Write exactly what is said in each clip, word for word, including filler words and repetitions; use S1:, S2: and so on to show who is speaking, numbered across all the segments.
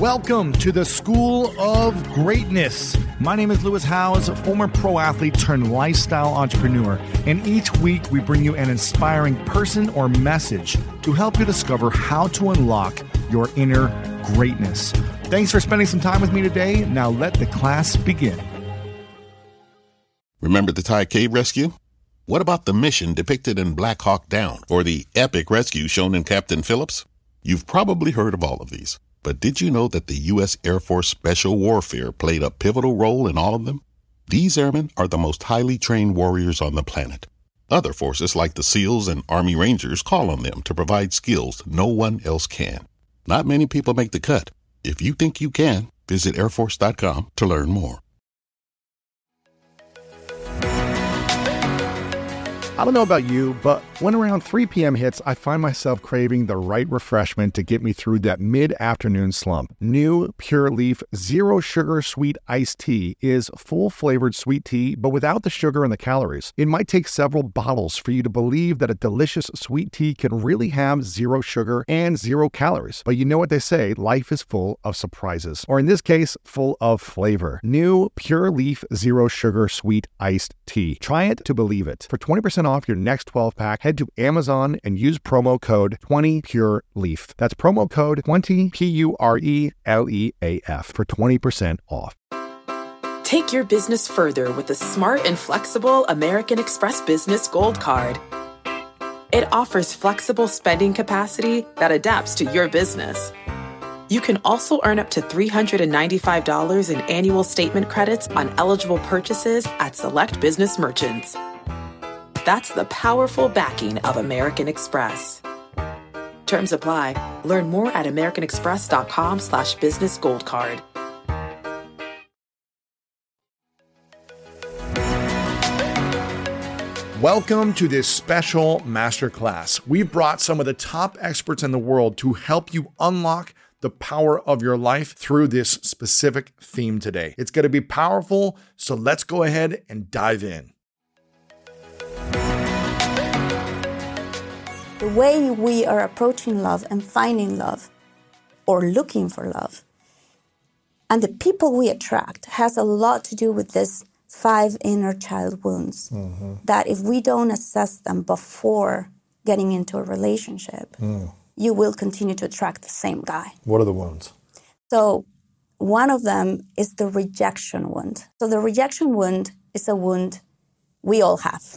S1: Welcome to the School of Greatness. My name is Lewis Howes, former pro athlete turned lifestyle entrepreneur, and each week we bring you an inspiring person or message to help you discover how to unlock your inner greatness. Thanks for spending some time with me today. Now let the class begin.
S2: Remember the Thai cave rescue? What about the mission depicted in Black Hawk Down or the epic rescue shown in Captain Phillips? You've probably heard of all of these. But did you know that the U S Air Force Special Warfare played a pivotal role in all of them? These airmen are the most highly trained warriors on the planet. Other forces like the SEALs and Army Rangers call on them to provide skills no one else can. Not many people make the cut. If you think you can, visit air force dot com to learn more.
S1: I don't know about you, but when around three p.m. hits, I find myself craving the right refreshment to get me through that mid-afternoon slump. New Pure Leaf Zero Sugar Sweet Iced Tea is full-flavored sweet tea, but without the sugar and the calories. It might take several bottles for you to believe that a delicious sweet tea can really have zero sugar and zero calories. But you know what they say, life is full of surprises. Or in this case, full of flavor. New Pure Leaf Zero Sugar Sweet Iced Tea. Try it to believe it. For twenty percent off your next twelve pack, head to Amazon and use promo code twenty pure leaf. That's promo code twenty P U R E L E A F for twenty percent off.
S3: Take your business further with the smart and flexible American Express Business Gold Card. It offers flexible spending capacity that adapts to your business. You can also earn up to three hundred ninety-five dollars in annual statement credits on eligible purchases at select business merchants. That's the powerful backing of American Express. Terms apply. Learn more at americanexpress.com slash business gold card.
S1: Welcome to this special masterclass. We've brought some of the top experts in the world to help you unlock the power of your life through this specific theme today. It's going to be powerful, so let's go ahead and dive in.
S4: The way we are approaching love and finding love or looking for love and the people we attract has a lot to do with this five inner child wounds mm-hmm. that if we don't assess them before getting into a relationship, mm. you will continue to attract the same guy.
S5: What are the wounds?
S4: So one of them is the rejection wound. So the rejection wound is a wound we all have.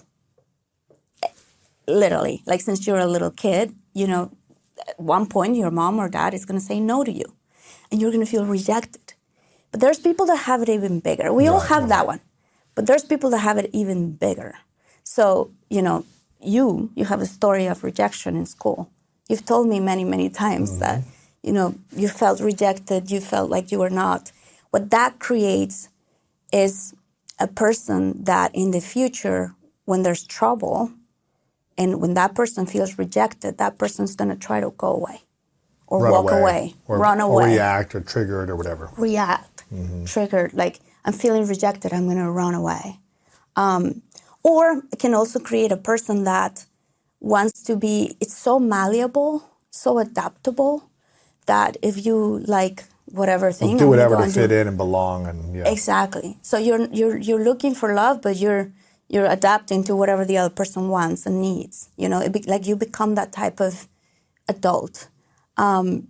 S4: Literally, like since you're a little kid, you know, at one point your mom or dad is going to say no to you and you're going to feel rejected. But there's people that have it even bigger. We yeah, all have that one, but there's people that have it even bigger. So, you know, you, you have a story of rejection in school. You've told me many, many times mm-hmm. that, you know, you felt rejected, you felt like you were not. What that creates is a person that in the future, when there's trouble, and when that person feels rejected, that person's going to try to go away or run walk away, away
S5: or,
S4: run away.
S5: Or react or trigger it or whatever.
S4: React, mm-hmm. triggered, like I'm feeling rejected, I'm going to run away. Um, or it can also create a person that wants to be, it's so malleable, so adaptable, that if you like whatever thing.
S5: We'll do whatever to fit in and belong. and yeah.
S4: Exactly. So you're, you're, you're looking for love, but you're, You're adapting to whatever the other person wants and needs. You know, it be, like you become that type of adult. Um,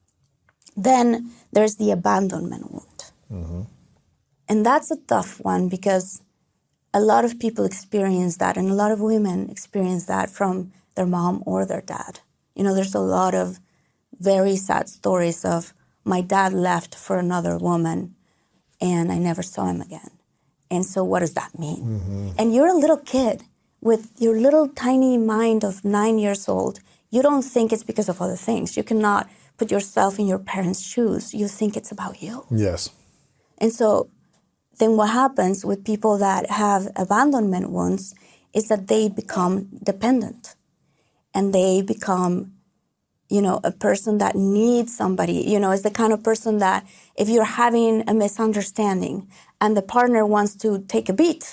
S4: then there's the abandonment wound. Mm-hmm. And that's a tough one because a lot of people experience that and a lot of women experience that from their mom or their dad. You know, there's a lot of very sad stories of my dad left for another woman and I never saw him again. And so what does that mean? Mm-hmm. And you're a little kid with your little tiny mind of nine years old. You don't think it's because of other things. You cannot put yourself in your parents' shoes. You think it's about you.
S5: Yes.
S4: And so then what happens with people that have abandonment wounds is that they become dependent. And they become, you know, a person that needs somebody. You know, is the kind of person that if you're having a misunderstanding and the partner wants to take a beat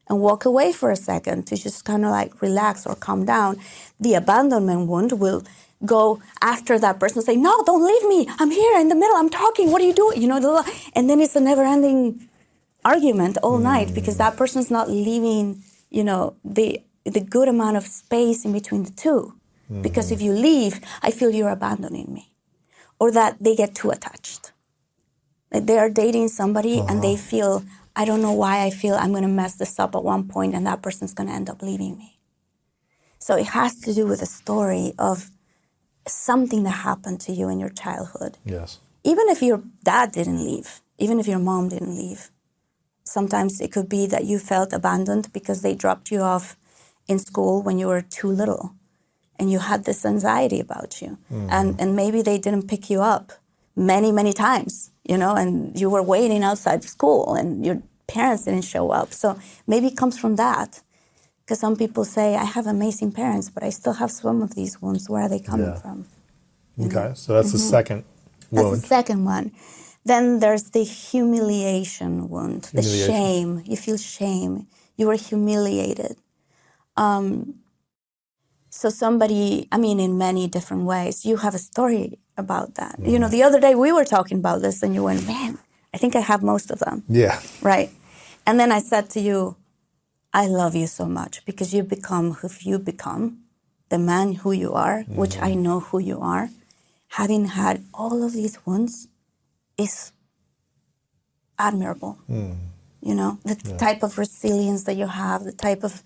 S4: and walk away for a second to just kind of like relax or calm down, the abandonment wound will go after that person and say, no, don't leave me. I'm here in the middle. I'm talking. What are you doing? You know, and then it's a never-ending argument all mm. night because that person's not leaving, you know, the the good amount of space in between the two. Mm. Because if you leave, I feel you're abandoning me. Or that they get too attached. Like they are dating somebody uh-huh. and they feel, I don't know why I feel I'm going to mess this up at one point and that person's going to end up leaving me. So it has to do with a story of something that happened to you in your childhood.
S5: Yes.
S4: Even if your dad didn't leave, even if your mom didn't leave, sometimes it could be that you felt abandoned because they dropped you off in school when you were too little and you had this anxiety about you. Mm-hmm. And, and maybe they didn't pick you up many, many times, you know, and you were waiting outside school and your parents didn't show up. So maybe it comes from that. Because some people say, I have amazing parents, but I still have some of these wounds. Where are they coming yeah. from?
S5: You okay, know? So that's mm-hmm. the second wound.
S4: That's the second one. Then there's the humiliation wound, humiliation. The shame. You feel shame. You were humiliated. Um, so somebody, I mean, in many different ways, you have a story about that. Mm-hmm. You know, the other day we were talking about this and you went, man, I think I have most of them.
S5: Yeah.
S4: Right. And then I said to you, I love you so much because you become who you become, the man who you are, mm-hmm. which I know who you are. Having had all of these wounds is admirable. Mm. You know, the yeah. type of resilience that you have, the type of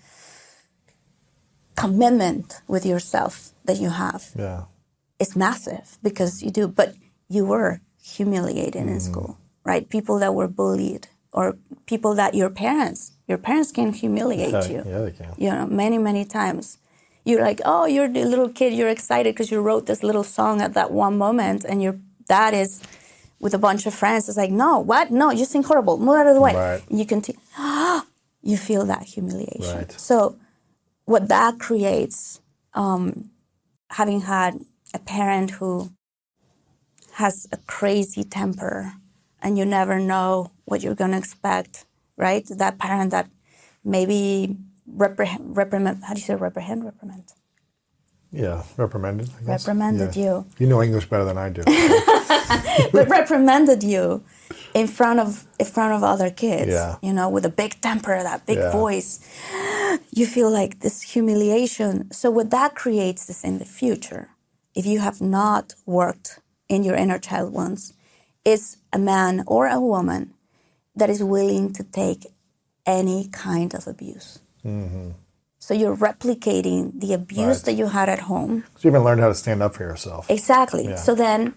S4: commitment with yourself that you have.
S5: Yeah.
S4: It's massive because you do, but you were humiliated mm-hmm. in school, right? People that were bullied or people that your parents Your parents can humiliate
S5: yeah,
S4: you.
S5: Yeah, they can.
S4: You know, many, many times. You're like, oh, you're the little kid. You're excited because you wrote this little song at that one moment, and your dad is with a bunch of friends. It's like, no, what? No, you sing horrible. Move out of the way.
S5: Right.
S4: And you continue. You feel that humiliation.
S5: Right.
S4: So, what that creates, um, having had a parent who has a crazy temper, and you never know what you're going to expect. Right? That parent that maybe reprehend, reprimand, how do you say reprehend, reprimand?
S5: Yeah, reprimanded, I guess.
S4: Reprimanded
S5: yeah.
S4: you.
S5: You know English better than I do.
S4: But reprimanded you in front of in front of other kids,
S5: yeah.
S4: you know, with a big temper, that big
S5: yeah.
S4: voice. You feel like this humiliation. So what that creates is in the future, if you have not worked in your inner child wounds, is a man or a woman that is willing to take any kind of abuse. Mm-hmm. So you're replicating the abuse right. that you had at home.
S5: So you even learned how to stand up for yourself.
S4: Exactly.
S5: Yeah.
S4: So then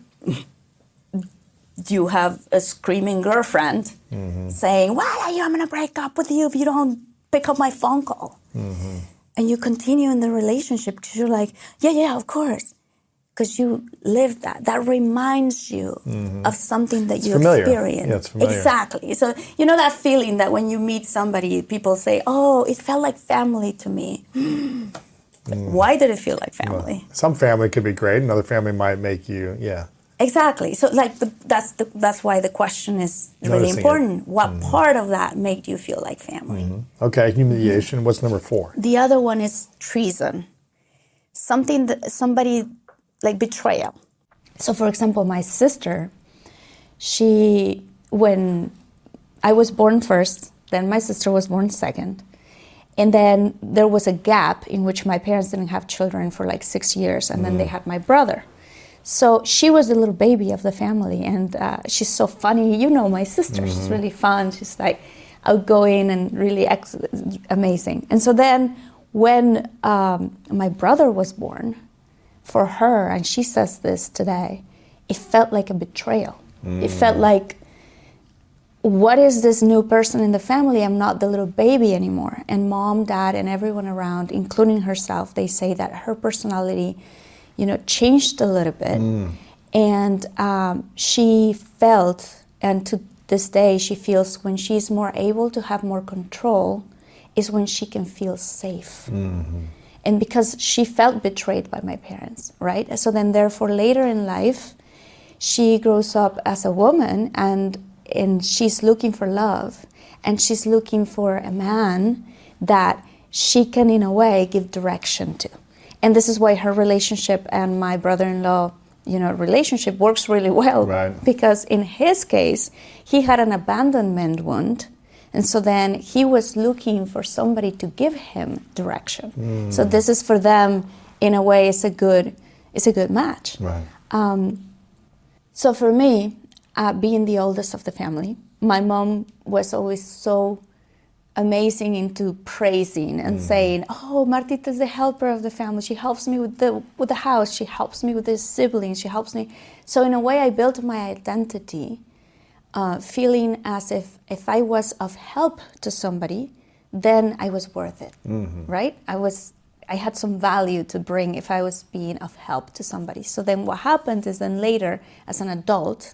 S4: you have a screaming girlfriend mm-hmm. saying, well, I'm going to break up with you if you don't pick up my phone call. Mm-hmm. And you continue in the relationship because you're like, yeah, yeah, of course. Because you lived that. That reminds you mm-hmm. of something that
S5: it's
S4: you
S5: familiar.
S4: experienced.
S5: Yeah, it's familiar.
S4: Exactly. So you know that feeling that when you meet somebody, people say, oh, it felt like family to me. Mm. Why did it feel like family?
S5: Well, some family could be great. Another family might make you, yeah.
S4: Exactly. So like the, that's the, that's why the question is really
S5: Noticing
S4: important.
S5: It.
S4: What
S5: mm-hmm.
S4: part of that made you feel like family?
S5: Mm-hmm. Okay, humiliation. Mm-hmm. What's number four?
S4: The other one is treason. Something that somebody... like betrayal. So, for example, my sister, she, when I was born first, then my sister was born second, and then there was a gap in which my parents didn't have children for like six years, and mm. then they had my brother. So she was the little baby of the family, and uh, she's so funny. You know my sister, mm-hmm. she's really fun. She's like outgoing and really ex- amazing. And so then when um, my brother was born, for her, and she says this today, it felt like a betrayal. Mm. It felt like, what is this new person in the family? I'm not the little baby anymore. And mom, dad, and everyone around, including herself, they say that her personality, you know, changed a little bit. Mm. And um, she felt, and to this day, she feels when she's more able to have more control is when she can feel safe. Mm-hmm. And because she felt betrayed by my parents, right? So then therefore later in life, she grows up as a woman and, and she's looking for love and she's looking for a man that she can, in a way, give direction to. And this is why her relationship and my brother-in-law, you know, relationship works really well.
S5: Right.
S4: Because in his case, he had an abandonment wound. And so then he was looking for somebody to give him direction. Mm. So this is for them, in a way, it's a good, it's a good match.
S5: Right.
S4: Um, so for me, uh, being the oldest of the family, my mom was always so amazing into praising and mm. saying, "Oh, Martita's the helper of the family. She helps me with the with the house. She helps me with the siblings. She helps me." So in a way, I built my identity, uh, feeling as if if I was of help to somebody, then I was worth it, mm-hmm. right? I was. I had some value to bring if I was being of help to somebody. So then what happened is then later, as an adult,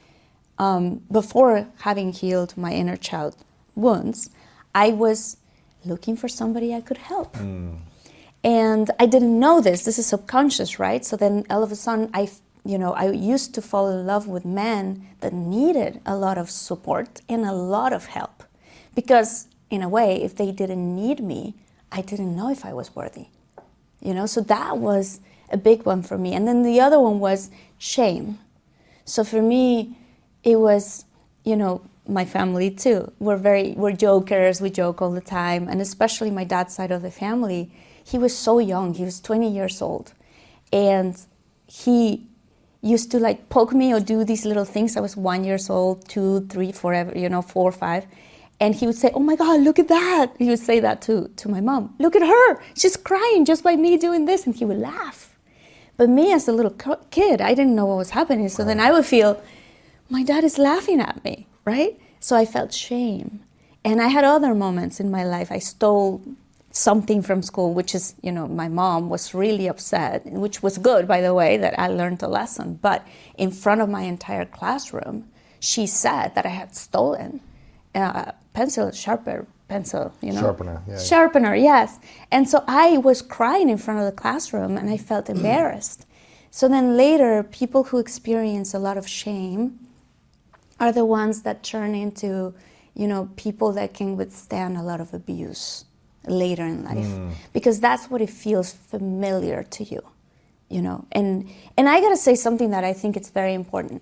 S4: um, before having healed my inner child wounds, I was looking for somebody I could help. Mm. And I didn't know this. This is subconscious, right? So then all of a sudden, I, you know, I used to fall in love with men that needed a lot of support and a lot of help. Because in a way, if they didn't need me, I didn't know if I was worthy, you know? So that was a big one for me. And then the other one was shame. So for me, it was, you know, my family too. We're very, we're jokers, we joke all the time. And especially my dad's side of the family, he was so young, he was twenty years old. And he used to like poke me or do these little things. I was one years old, two, three, forever, you know, four, five. And he would say, "Oh my God, look at that." He would say that to, to my mom. "Look at her, she's crying just by me doing this." And he would laugh. But me as a little kid, I didn't know what was happening. So then I would feel, my dad is laughing at me, right? So I felt shame. And I had other moments in my life. I stole something from school, which is, you know, my mom was really upset, which was good, by the way, that I learned a lesson. But in front of my entire classroom, she said that I had stolen Uh, pencil, sharper pencil, you know?
S5: Sharpener, yeah.
S4: Sharpener, yes. And so I was crying in front of the classroom and I felt embarrassed. So then later, people who experience a lot of shame are the ones that turn into, you know, people that can withstand a lot of abuse later in life. Mm. Because that's what it feels familiar to you, you know? And, and I gotta say something that I think it's very important.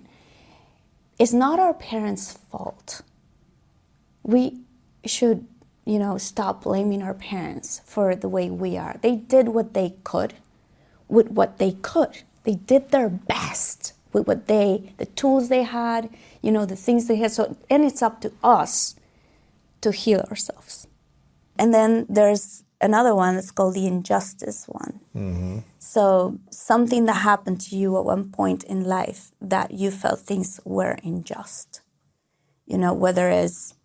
S4: It's not our parents' fault. We should, you know, stop blaming our parents for the way we are. They did what they could with what they could. They did their best with what they, the tools they had, you know, the things they had. So, and it's up to us to heal ourselves. And then there's another one that's called the injustice one. Mm-hmm. So something that happened to you at one point in life that you felt things were unjust. You know, whether it's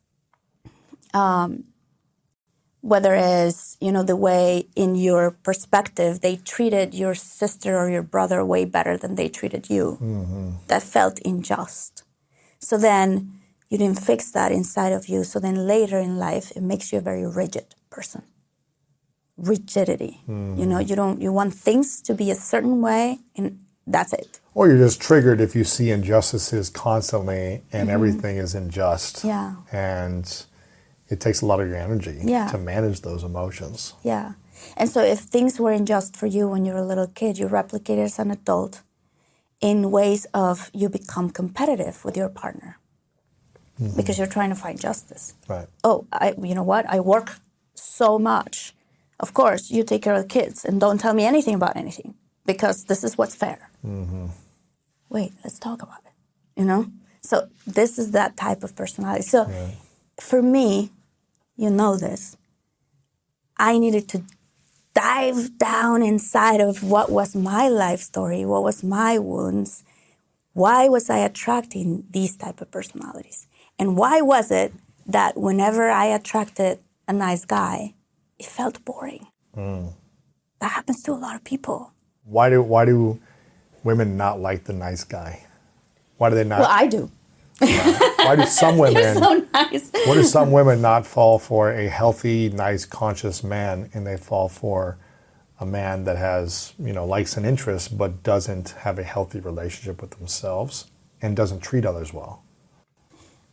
S4: Um, whether it's, you know, the way in your perspective they treated your sister or your brother way better than they treated you. Mm-hmm. That felt unjust. So then you didn't fix that inside of you. So then later in life, it makes you a very rigid person. Rigidity. Mm-hmm. You know, you don't, you want things to be a certain way and that's it.
S5: Or you're just triggered if you see injustices constantly and mm-hmm. everything is unjust.
S4: Yeah.
S5: And it takes a lot of your energy
S4: yeah.
S5: to manage those emotions.
S4: Yeah. And so if things were unjust for you when you were a little kid, you replicate it as an adult in ways of you become competitive with your partner mm-hmm. because you're trying to find justice.
S5: Right.
S4: Oh, I, you know what? I work so much. Of course, you take care of the kids and don't tell me anything about anything because this is what's fair. Mm-hmm. Wait, let's talk about it. You know? So this is that type of personality. So yeah. for me, you know this, I needed to dive down inside of what was my life story, what was my wounds, why was I attracting these type of personalities? And why was it that whenever I attracted a nice guy, it felt boring? Mm. That happens to a lot of people.
S5: Why do why do women not like the nice guy? Why do they not?
S4: Well, I do.
S5: Why do some women?
S4: You're so nice.
S5: Why do some women not fall for a healthy, nice, conscious man, and they fall for a man that has, you know, likes and interests, but doesn't have a healthy relationship with themselves and doesn't treat others well?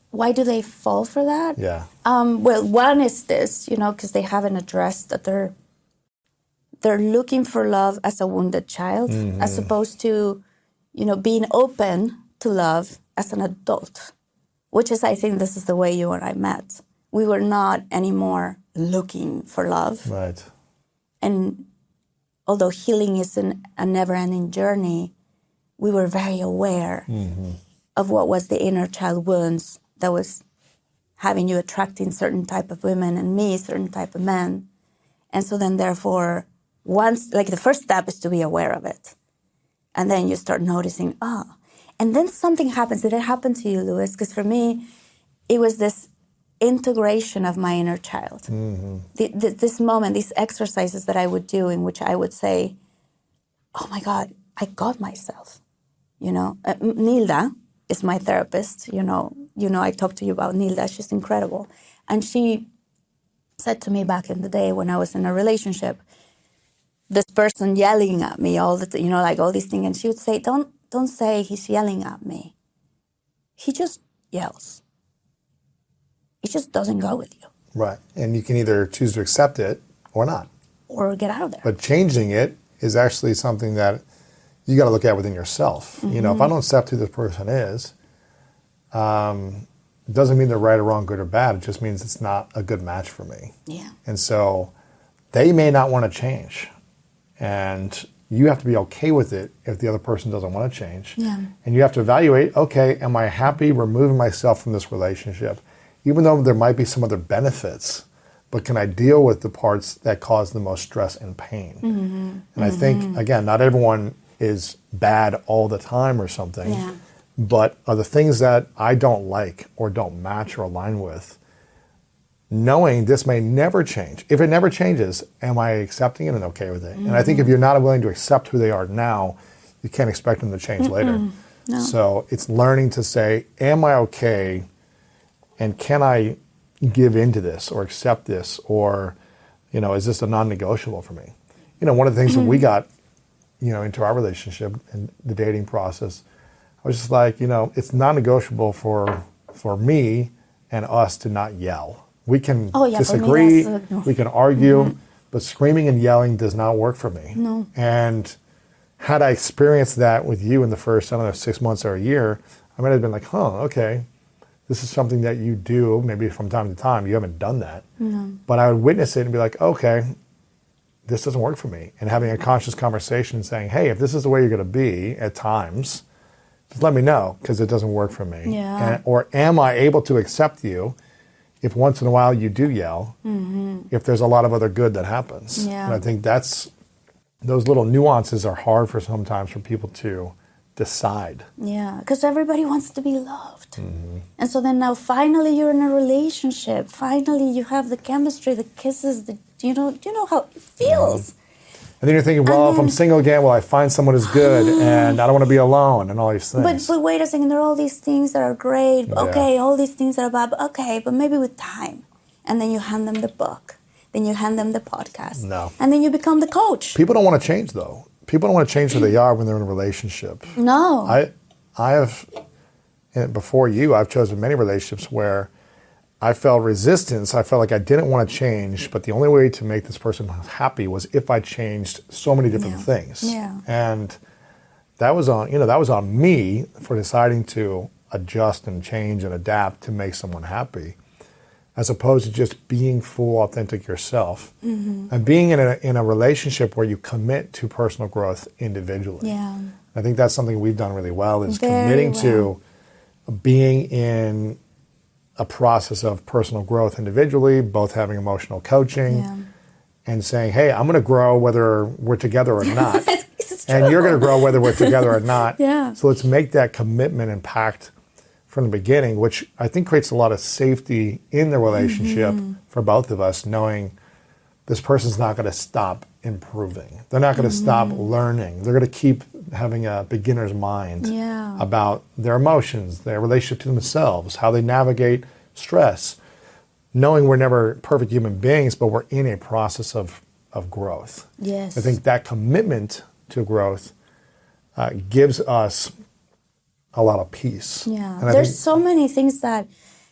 S4: why do they fall for that?
S5: Yeah.
S4: Um, well, one is this, you know, because they haven't addressed that they're they're looking for love as a wounded child, mm-hmm. as opposed to, you know, being open to love as an adult, which is, I think, this is the way you and I met. We were not anymore looking for love.
S5: Right.
S4: And although healing is an, a never-ending journey, we were very aware mm-hmm. of what was the inner child wounds that was having you attracting certain type of women and me, certain type of men. And so then therefore, once, like the first step is to be aware of it. And then you start noticing, oh. And then something happens. Did it happen to you, Luis? Because for me, it was this integration of my inner child. Mm-hmm. The, the, this moment, these exercises that I would do in which I would say, oh my God, I got myself. You know, uh, Nilda is my therapist. You know, you know, I talked to you about Nilda. She's incredible. And she said to me back in the day when I was in a relationship, this person yelling at me all the, you know, like all these things. And she would say, don't, don't say he's yelling at me. He just yells. It just doesn't go with you.
S5: Right. And you can either choose to accept it or not.
S4: Or get out of there.
S5: But changing it is actually something that you got to look at within yourself. Mm-hmm. You know, if I don't accept who this person is, um, it doesn't mean they're right or wrong, good or bad. It just means it's not a good match for me.
S4: Yeah.
S5: And so they may not want to change. And you have to be okay with it if the other person doesn't want to change.
S4: Yeah.
S5: And you have to evaluate, okay, am I happy removing myself from this relationship? Even though there might be some other benefits, but can I deal with the parts that cause the most stress and pain? Mm-hmm. And mm-hmm. I think, again, not everyone is bad all the time or something,
S4: yeah.
S5: but are the things that I don't like or don't match or align with, knowing this may never change. If it never changes, am I accepting it and okay with it? Mm-hmm. And I think if you're not willing to accept who they are now, you can't expect them to change Mm-mm. later.
S4: No.
S5: So it's learning to say, am I okay? And can I give into this or accept this, or, you know, is this a non-negotiable for me? You know, one of the things mm-hmm. that we got, you know, into our relationship and the dating process, I was just like, you know, it's non-negotiable for for me and us to not yell. We can
S4: oh, yeah,
S5: disagree,
S4: me, no.
S5: we can argue,
S4: mm-hmm.
S5: but screaming and yelling does not work for me.
S4: No.
S5: And had I experienced that with you in the first, I don't know, six months or a year, I might have been like, huh, okay. This is something that you do, maybe from time to time. You haven't done that.
S4: No.
S5: But I would witness it and be like, okay, this doesn't work for me. And having a conscious conversation and saying, hey, if this is the way you're going to be at times, just let me know, because it doesn't work for me.
S4: Yeah.
S5: And, or am I able to accept you if once in a while you do yell, mm-hmm. if there's a lot of other good that happens?
S4: Yeah.
S5: And I think that's, those little nuances are hard for sometimes for people to decide.
S4: Yeah, because everybody wants to be loved.
S5: Mm-hmm.
S4: And so then now finally you're in a relationship. Finally you have the chemistry, the kisses, the, you know, you know how it feels.
S5: Mm-hmm. And then you're thinking, well,
S4: then,
S5: if I'm single again, will I find someone who's good and I don't want to be alone and all these things.
S4: But but wait a second, there are all these things that are great.
S5: Yeah.
S4: Okay, all these things that are bad. But okay, but maybe with time. And then you hand them the book. Then you hand them the podcast.
S5: No.
S4: And then you become the coach.
S5: People don't want to change, though. People don't want to change who they are when they're in a relationship.
S4: No.
S5: I, I have, before you, I've chosen many relationships where I felt resistance. I felt like I didn't want to change, but the only way to make this person happy was if I changed so many different
S4: yeah.
S5: things.
S4: Yeah.
S5: And that was on, you know, that was on me for deciding to adjust and change and adapt to make someone happy, as opposed to just being full, authentic yourself. Mm-hmm. And being in a, in a relationship where you commit to personal growth individually.
S4: Yeah.
S5: I think that's something we've done really well, is
S4: Very
S5: committing
S4: well.
S5: to being in a process of personal growth individually, both having emotional coaching
S4: Yeah.
S5: and saying, hey, I'm going to grow whether we're together or not.
S4: It's
S5: and
S4: true.
S5: you're going to grow whether we're together or not.
S4: Yeah.
S5: So let's make that commitment and pact from the beginning, which I think creates a lot of safety in the relationship mm-hmm. for both of us, knowing this person's not going to stop improving. They're not going to mm-hmm. stop learning. They're going to keep having a beginner's mind
S4: yeah.
S5: about their emotions, their relationship to themselves, how they navigate stress, knowing we're never perfect human beings, but we're in a process of, of growth.
S4: Yes.
S5: I think that commitment to growth uh, gives us a lot of peace.
S4: Yeah.
S5: And I
S4: There's
S5: think,
S4: so many things that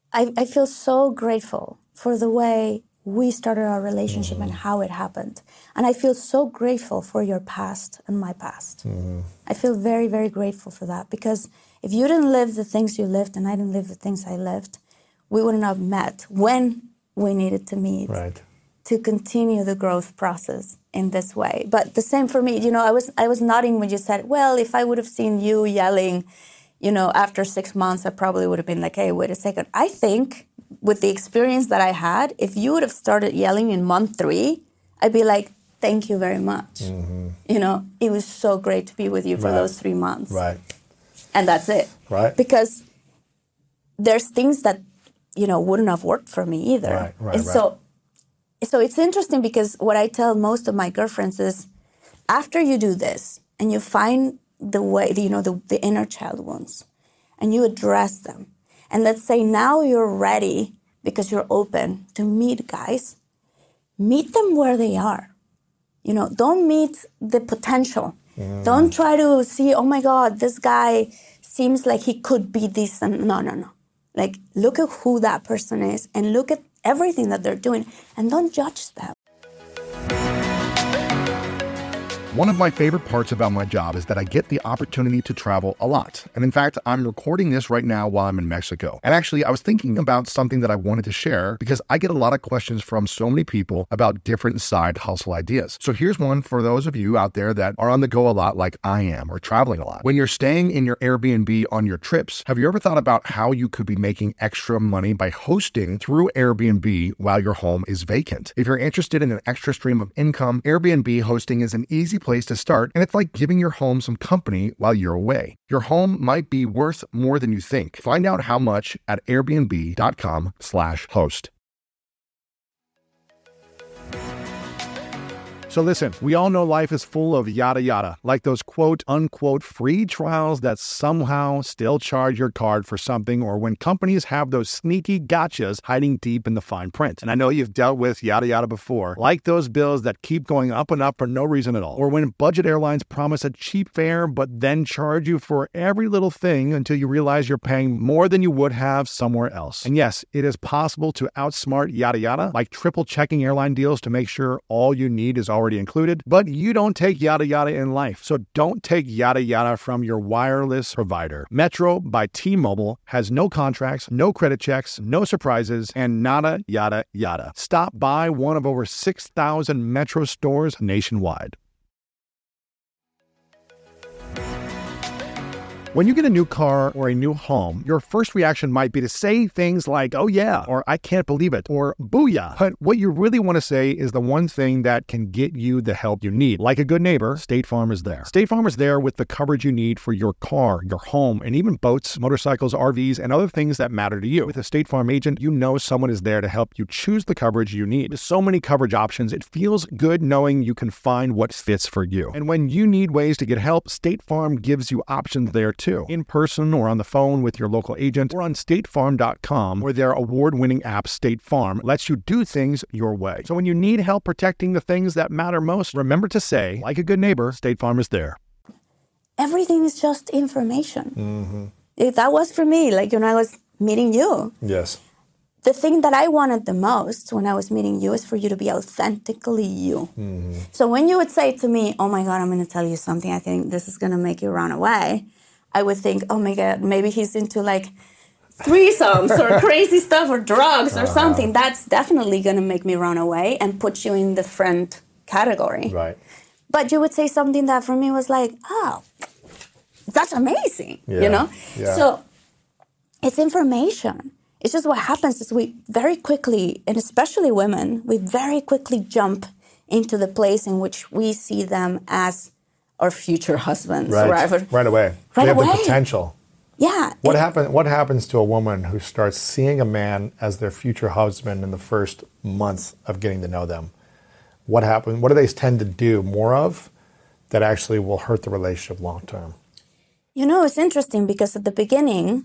S4: I, I feel so grateful for the way we started our relationship mm-hmm. and how it happened. And I feel so grateful for your past and my past. Mm-hmm. I feel very, very grateful for that, because if you didn't live the things you lived and I didn't live the things I lived, we wouldn't have met when we needed to meet
S5: right.
S4: to continue the growth process in this way. But the same for me, you know, I was I was nodding when you said, well, if I would have seen you yelling, you know, after six months, I probably would have been like, hey, wait a second. I think with the experience that I had, if you would have started yelling in month three, I'd be like, thank you very much. Mm-hmm. You know, it was so great to be with you for
S5: right.
S4: those three months.
S5: Right.
S4: And that's it.
S5: Right.
S4: Because there's things that, you know, wouldn't have worked for me either.
S5: Right, right,
S4: and
S5: right.
S4: so, so it's interesting, because what I tell most of my girlfriends is, after you do this and you find the way, you know, the, the inner child wounds, and you address them, and let's say now you're ready because you're open to meet guys, meet them where they are. You know, don't meet the potential. Mm. Don't try to see, oh my God, this guy seems like he could be this. And no, no, no. Like, look at who that person is and look at everything that they're doing, and don't judge them.
S1: One of my favorite parts about my job is that I get the opportunity to travel a lot. And in fact, I'm recording this right now while I'm in Mexico. And actually, I was thinking about something that I wanted to share, because I get a lot of questions from so many people about different side hustle ideas. So here's one for those of you out there that are on the go a lot like I am, or traveling a lot. When you're staying in your Airbnb on your trips, have you ever thought about how you could be making extra money by hosting through Airbnb while your home is vacant? If you're interested in an extra stream of income, Airbnb hosting is an easy place to start, and it's like giving your home some company while you're away. Your home might be worth more than you think. Find out how much at airbnb.com slash host. So listen, we all know life is full of yada yada, like those quote unquote free trials that somehow still charge your card for something, or when companies have those sneaky gotchas hiding deep in the fine print. And I know you've dealt with yada yada before, like those bills that keep going up and up for no reason at all, or when budget airlines promise a cheap fare but then charge you for every little thing until you realize you're paying more than you would have somewhere else. And yes, it is possible to outsmart yada yada, like triple checking airline deals to make sure all you need is already included, but you don't take yada yada in life. So don't take yada yada from your wireless provider. Metro by T-Mobile has no contracts, no credit checks, no surprises, and nada yada yada. Stop by one of over six thousand Metro stores nationwide. When you get a new car or a new home, your first reaction might be to say things like, oh yeah, or I can't believe it, or booyah. But what you really want to say is the one thing that can get you the help you need. Like a good neighbor, State Farm is there. State Farm is there with the coverage you need for your car, your home, and even boats, motorcycles, R Vs, and other things that matter to you. With a State Farm agent, you know someone is there to help you choose the coverage you need. With so many coverage options, it feels good knowing you can find what fits for you. And when you need ways to get help, State Farm gives you options there too, in person or on the phone with your local agent, or on state farm dot com, where their award-winning app State Farm lets you do things your way. So when you need help protecting the things that matter most, remember to say, like a good neighbor, State Farm is there.
S4: Everything is just information. Mm-hmm. If that was for me, like when I was meeting you.
S5: Yes.
S4: The thing that I wanted the most when I was meeting you is for you to be authentically you. Mm-hmm. So when you would say to me, oh my God, I'm going to tell you something, I think this is going to make you run away, I would think, oh my God, maybe he's into like threesomes or crazy stuff or drugs or uh-huh. something. That's definitely going to make me run away and put you in the friend category.
S5: Right.
S4: But you would say something that for me was like, oh, that's amazing,
S5: yeah.
S4: you know?
S5: Yeah.
S4: So it's information. It's just what happens is we very quickly, and especially women, we very quickly jump into the place in which we see them as our future husbands.
S5: Right,
S4: whatever.
S5: right away.
S4: Right
S5: they have
S4: away.
S5: the potential.
S4: Yeah.
S5: What
S4: it,
S5: happen, What happens to a woman who starts seeing a man as their future husband in the first month of getting to know them? What happen, What do they tend to do more of that actually will hurt the relationship long term?
S4: You know, it's interesting because at the beginning,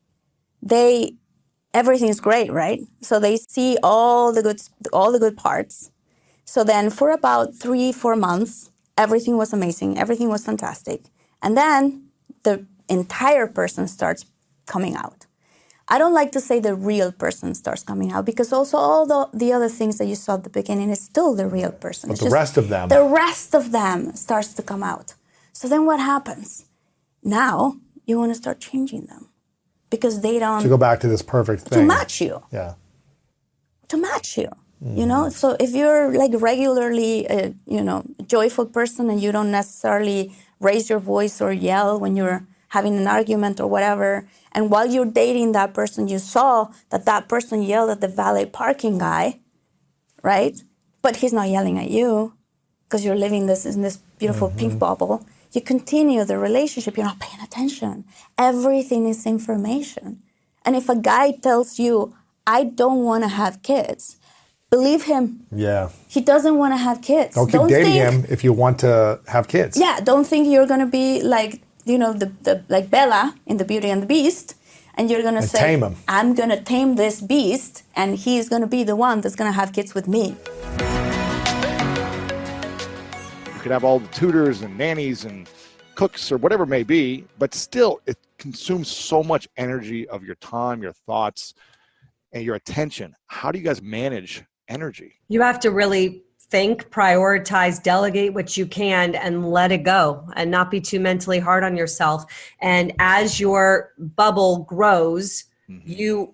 S4: they everything's great, right? So they see all the good all the good parts. So then for about three, four months, everything was amazing. Everything was fantastic. And then the entire person starts coming out. I don't like to say the real person starts coming out, because also all the, the other things that you saw at the beginning is still the real person.
S5: But
S4: it's
S5: the rest of them.
S4: The rest of them starts to come out. So then what happens? Now you want to start changing them because they don't...
S5: To go back to this perfect thing.
S4: To match you.
S5: Yeah.
S4: To match you. Mm. You know, so if you're like regularly a, you know, joyful person and you don't necessarily raise your voice or yell when you're having an argument or whatever, and while you're dating that person, you saw that that person yelled at the valet parking guy, right? But he's not yelling at you because you're living this in this beautiful mm-hmm. pink bubble. You continue the relationship. You're not paying attention. Everything is information. And if a guy tells you, I don't want to have kids, believe him.
S5: Yeah.
S4: He doesn't want to have kids.
S5: Don't keep don't dating think, him if you want to have kids.
S4: Yeah, don't think you're going to be like, you know, the, the like Bella in The Beauty and the Beast, and you're going to say,
S5: tame him.
S4: I'm going to tame this beast, and he's going to be the one that's going to have kids with me.
S1: You could have all the tutors and nannies and cooks or whatever it may be, but still it consumes so much energy of your time, your thoughts, and your attention. How do you guys manage energy?
S6: You have to really think, prioritize, delegate what you can, and let it go and not be too mentally hard on yourself. And as your bubble grows, mm-hmm. you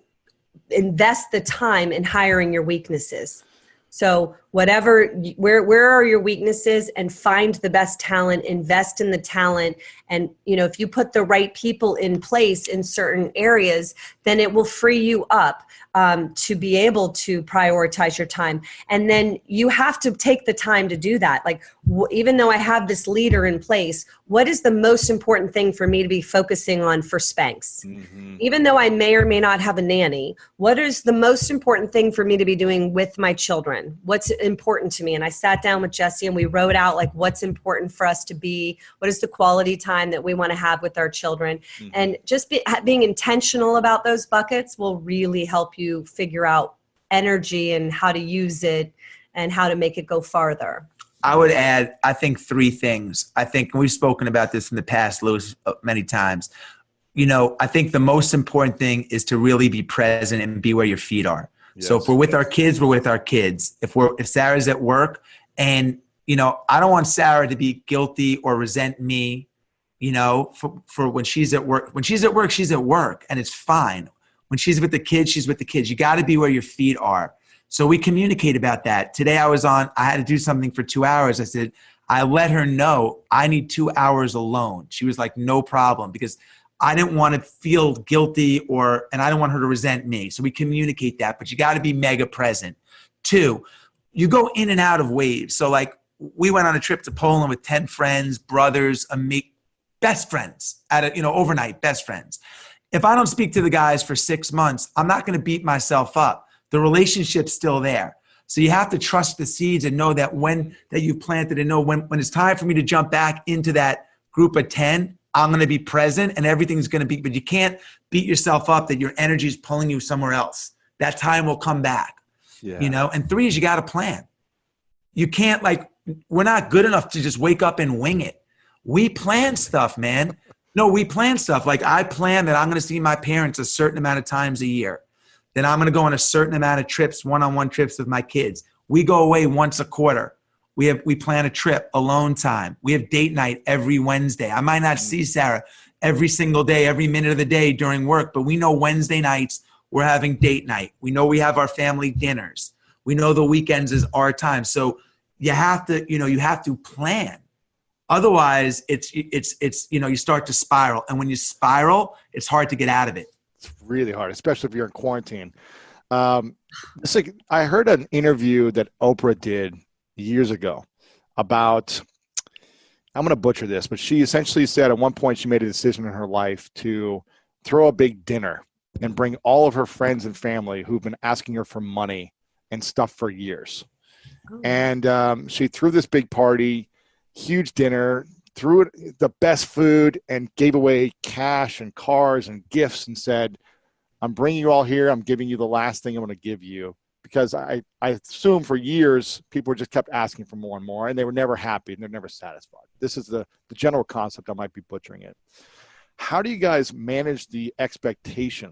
S6: invest the time in hiring your weaknesses. So whatever, where where are your weaknesses, and find the best talent, invest in the talent. And, you know, if you put the right people in place in certain areas, then it will free you up um, to be able to prioritize your time. And then you have to take the time to do that. Like, w- even though I have this leader in place, what is the most important thing for me to be focusing on for Spanx? Mm-hmm. Even though I may or may not have a nanny, what is the most important thing for me to be doing with my children? What's important to me? And I sat down with Jesse and we wrote out like what's important for us to be, what is the quality time that we want to have with our children. Mm-hmm. And just be, being intentional about those buckets will really help you figure out energy and how to use it and how to make it go farther.
S7: I would add, I think, three things. I think we've spoken about this in the past, Louis, many times. You know, I think the most important thing is to really be present and be where your feet are. Yes. So if we're with our kids, we're with our kids. If we're if Sarah's at work, and, you know, I don't want Sarah to be guilty or resent me, you know, for, for when she's at work. When she's at work, she's at work, and it's fine. When she's with the kids, she's with the kids. You got to be where your feet are. So we communicate about that. Today I was on, I had to do something for two hours. I said, I let her know I need two hours alone. She was like, no problem, because I didn't want to feel guilty or, and I don't want her to resent me. So we communicate that, but you got to be mega present. Two, you go in and out of waves. So like we went on a trip to Poland with ten friends, brothers, ami- best friends at a, you know, overnight best friends. If I don't speak to the guys for six months, I'm not going to beat myself up. The relationship's still there. So you have to trust the seeds and know that when that you planted, and know when, when it's time for me to jump back into that group of ten, I'm going to be present and everything's going to be, but you can't beat yourself up that your energy is pulling you somewhere else. That time will come back, yeah. you know? And three is you got to plan. You can't like, we're not good enough to just wake up and wing it. We plan stuff, man. No, we plan stuff. Like I plan that I'm going to see my parents a certain amount of times a year. Then I'm going to go on a certain amount of trips, one-on-one trips with my kids. We go away once a quarter. We have we plan a trip, alone time. We have date night every Wednesday. I might not see Sarah every single day, every minute of the day during work, but we know Wednesday nights we're having date night. We know we have our family dinners. We know the weekends is our time. So you have to, you know, you have to plan. Otherwise, it's it's it's you know, you start to spiral, and when you spiral, it's hard to get out of it.
S1: It's really hard, especially if you're in quarantine. Um, it's like I heard an interview that Oprah did years ago about, I'm going to butcher this, but she essentially said at one point she made a decision in her life to throw a big dinner and bring all of her friends and family who've been asking her for money and stuff for years. Oh. And um, she threw this big party, huge dinner, threw it, the best food, and gave away cash and cars and gifts and said, I'm bringing you all here. I'm giving you the last thing I'm going to give you. Because I, I assume for years, people just kept asking for more and more, and they were never happy, and they're never satisfied. This is the, the general concept. I might be butchering it. How do you guys manage the expectations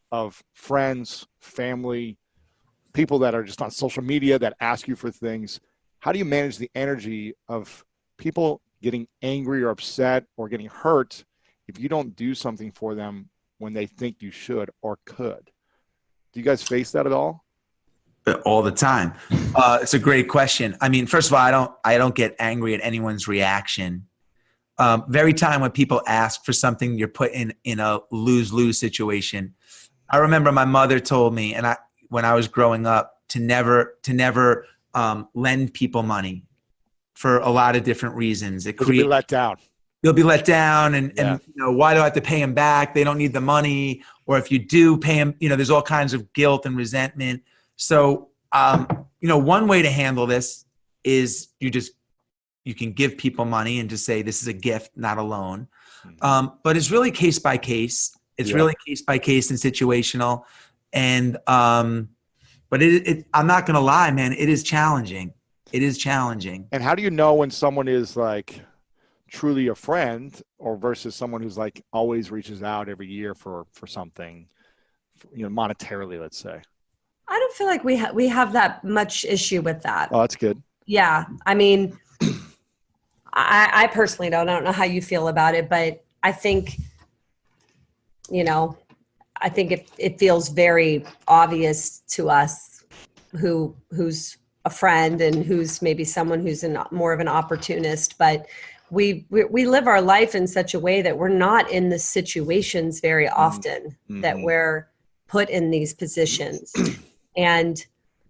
S1: of friends, family, people that are just on social media that ask you for things. How do you manage the energy of people getting angry or upset or getting hurt if you don't do something for them when they think you should or could? Do you guys face that at all?
S7: All the time. Uh, it's a great question. I mean, first of all, I don't, I don't get angry at anyone's reaction. Um, very time when people ask for something, you're put in, in a lose-lose situation. I remember my mother told me, and I, when I was growing up, to never, to never um, lend people money for a lot of different reasons. It creates,
S1: you'll be let down.
S7: You'll be let down, and,
S1: yeah.
S7: and you know, why do I have to pay them back? They don't need the money. Or if you do pay them, you know, there's all kinds of guilt and resentment. So, um, you know, one way to handle this is you just, you can give people money and just say, this is a gift, not a loan. Um, but it's really case by case. It's yeah. really case by case and situational. And, um, but it, it I'm not going to lie, man, it is challenging. It is challenging.
S1: And how do you know when someone is like truly a friend or versus someone who's like always reaches out every year for, for something, you know, monetarily, let's say?
S6: I don't feel like we ha- we have that much issue with that.
S1: Oh, that's good.
S6: Yeah. I mean, I, I personally don't, I don't know how you feel about it, but I think, you know, I think it, it feels very obvious to us who, who's a friend and who's maybe someone who's an, more of an opportunist, but we, we, we live our life in such a way that we're not in the situations very often mm-hmm. that we're put in these positions. And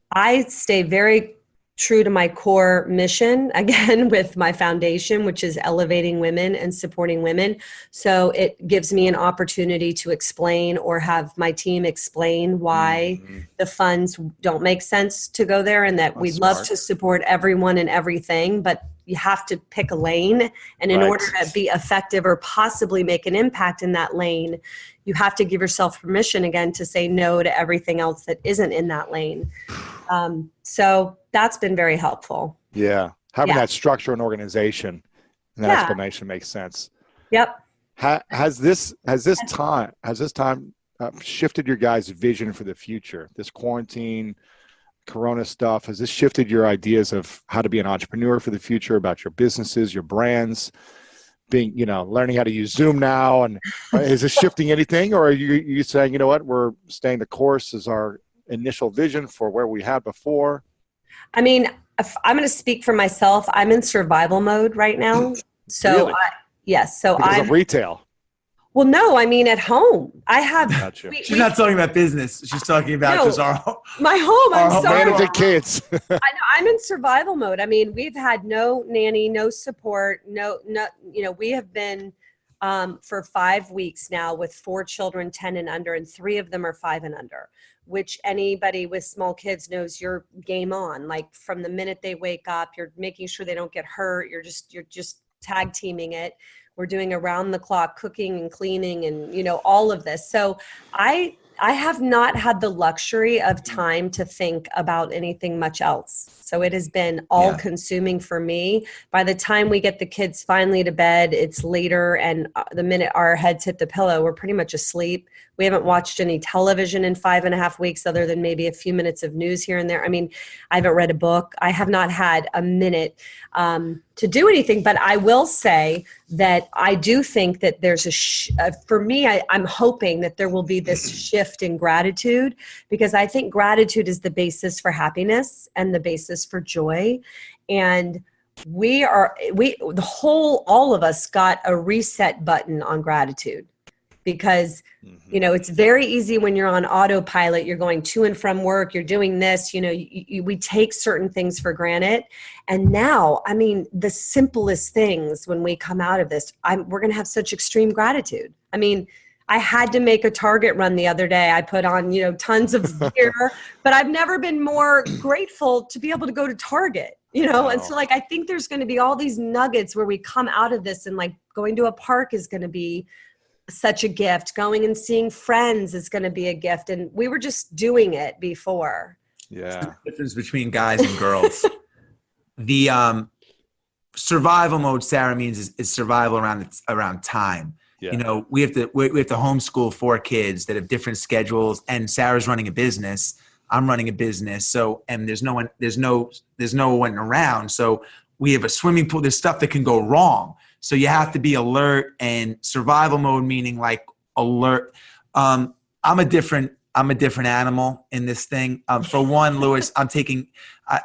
S6: I stay very true to my core mission, again, with my foundation, which is elevating women and supporting women. So it gives me an opportunity to explain or have my team explain why mm-hmm. the funds don't make sense to go there, and that That's we'd smart. love to support everyone and everything, but you have to pick a lane. And in right. order to be effective or possibly make an impact in that lane, you have to give yourself permission again to say no to everything else that isn't in that lane. Um, so that's been very helpful.
S1: Yeah. Having
S6: yeah.
S1: that structure and organization and that yeah. explanation makes sense.
S6: Yep.
S1: Ha- has this, has this time, has this time uh, shifted your guys' vision for the future? This quarantine, Corona stuff, has this shifted your ideas of how to be an entrepreneur for the future, about your businesses, your brands, being, you know, learning how to use Zoom now? And is this shifting anything, or are you, you saying, you know what, we're staying the course as our initial vision for where we had before?
S6: I mean, if I'm going to speak for myself. I'm in survival mode right now. So
S1: really?
S6: I, yes. So
S1: because
S6: I'm
S1: of retail.
S6: Well, no, I mean, at home, I have.
S1: Gotcha.
S6: We,
S7: She's
S6: we,
S7: not talking about business. She's talking about
S6: no,
S7: just our
S6: my home.
S7: Our
S6: I'm
S7: home
S6: sorry.
S1: Managing kids.
S6: I know, I'm in survival mode. I mean, we've had no nanny, no support, no, no. You know, we have been um, for five weeks now with four children, ten and under, and three of them are five and under. Which anybody with small kids knows you're game on. Like from the minute they wake up, you're making sure they don't get hurt. You're just you're just tag teaming it. We're doing around the clock cooking and cleaning and, you know, all of this. So I, I have not had the luxury of time to think about anything much else. So it has been all yeah. consuming for me. By the time we get the kids finally to bed, it's later. And the minute our heads hit the pillow, we're pretty much asleep. We haven't watched any television in five and a half weeks other than maybe a few minutes of news here and there. I mean, I haven't read a book. I have not had a minute um, to do anything. But I will say that I do think that there's a, sh- uh, for me, I, I'm hoping that there will be this shift in gratitude, because I think gratitude is the basis for happiness and the basis for joy. And we are, we, the whole, all of us got a reset button on gratitude. Because, you know, it's very easy when you're on autopilot, you're going to and from work, you're doing this, you know, you, you, we take certain things for granted. And now, I mean, the simplest things when we come out of this, I'm, we're going to have such extreme gratitude. I mean, I had to make a Target run the other day. I put on, you know, tons of gear, but I've never been more grateful to be able to go to Target, you know? Wow. And so like, I think there's going to be all these nuggets where we come out of this, and like going to a park is going to be such a gift. Going and seeing friends is going to be a gift. And we were just doing it before.
S1: Yeah.
S7: The difference between guys and girls. the um, survival mode, Sarah, means is, is survival around around time. Yeah. You know, we have to we, we have to homeschool four kids that have different schedules, and Sarah's running a business. I'm running a business. So, and there's no one, there's no, there's no one around. So we have a swimming pool. There's stuff that can go wrong. So you have to be alert and survival mode, meaning like alert. Um, I'm a different, I'm a different animal in this thing. Um, for one, Louis, I'm taking, uh,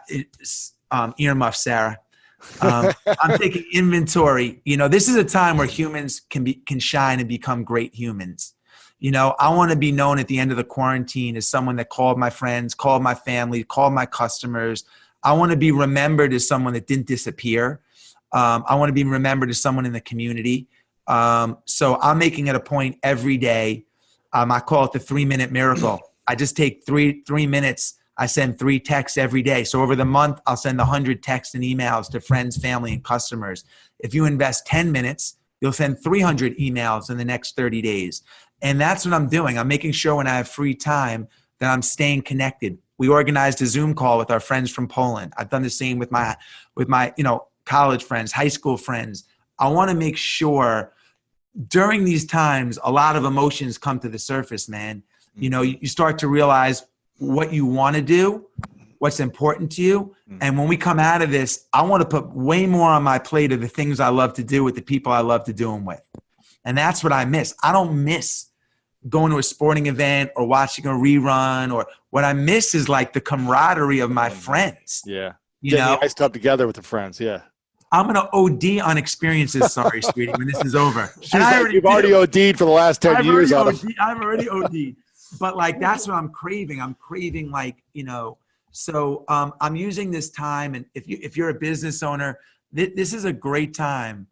S7: um, earmuff, Sarah. Um, I'm taking inventory. You know, this is a time where humans can be, can shine and become great humans. You know, I want to be known at the end of the quarantine as someone that called my friends, called my family, called my customers. I want to be remembered as someone that didn't disappear. Um, I want to be remembered as someone in the community. Um, so I'm making it a point every day. Um, I call it the three-minute miracle. I just take three three minutes. I send three texts every day. So over the month, I'll send one hundred texts and emails to friends, family, and customers. If you invest ten minutes, you'll send three hundred emails in the next thirty days. And that's what I'm doing. I'm making sure when I have free time that I'm staying connected. We organized a Zoom call with our friends from Poland. I've done the same with my, with my, you know, college friends, high school friends. I want to make sure during these times, a lot of emotions come to the surface, man. You know, you start to realize what you want to do, what's important to you. And when we come out of this, I want to put way more on my plate of the things I love to do with the people I love to do them with. And that's what I miss. I don't miss going to a sporting event or watching a rerun, or what I miss is like the camaraderie of my friends.
S1: Yeah.
S7: You
S1: Getting
S7: know,
S1: the ice tub together with the friends. Yeah.
S7: I'm going to O D on experiences. Sorry, sweetie, when this is over.
S1: She's like, already you've already O D'd for the last ten
S7: I've
S1: years.
S7: Already O D'd, I've already O D'd. But like, that's what I'm craving. I'm craving like, you know, so um, I'm using this time. And if you, if you're a business owner, th- this is a great time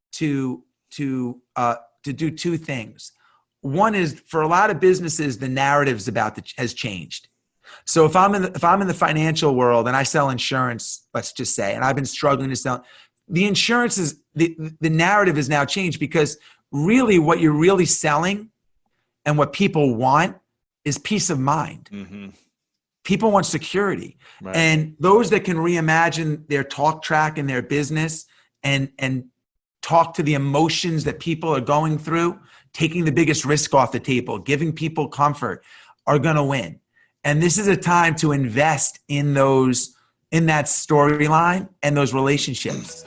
S7: to, to, uh, to do two things. One is, for a lot of businesses, the narratives about the has changed. So if I'm in the, if I'm in the financial world and I sell insurance, let's just say, and I've been struggling to sell, the insurance is the, the narrative has now changed, because really what you're really selling and what people want is peace of mind. Mm-hmm. People want security. Right. And those that can reimagine their talk track and their business and, and talk to the emotions that people are going through, taking the biggest risk off the table, giving people comfort, are going to win. And this is a time to invest in those, in that storyline and those relationships.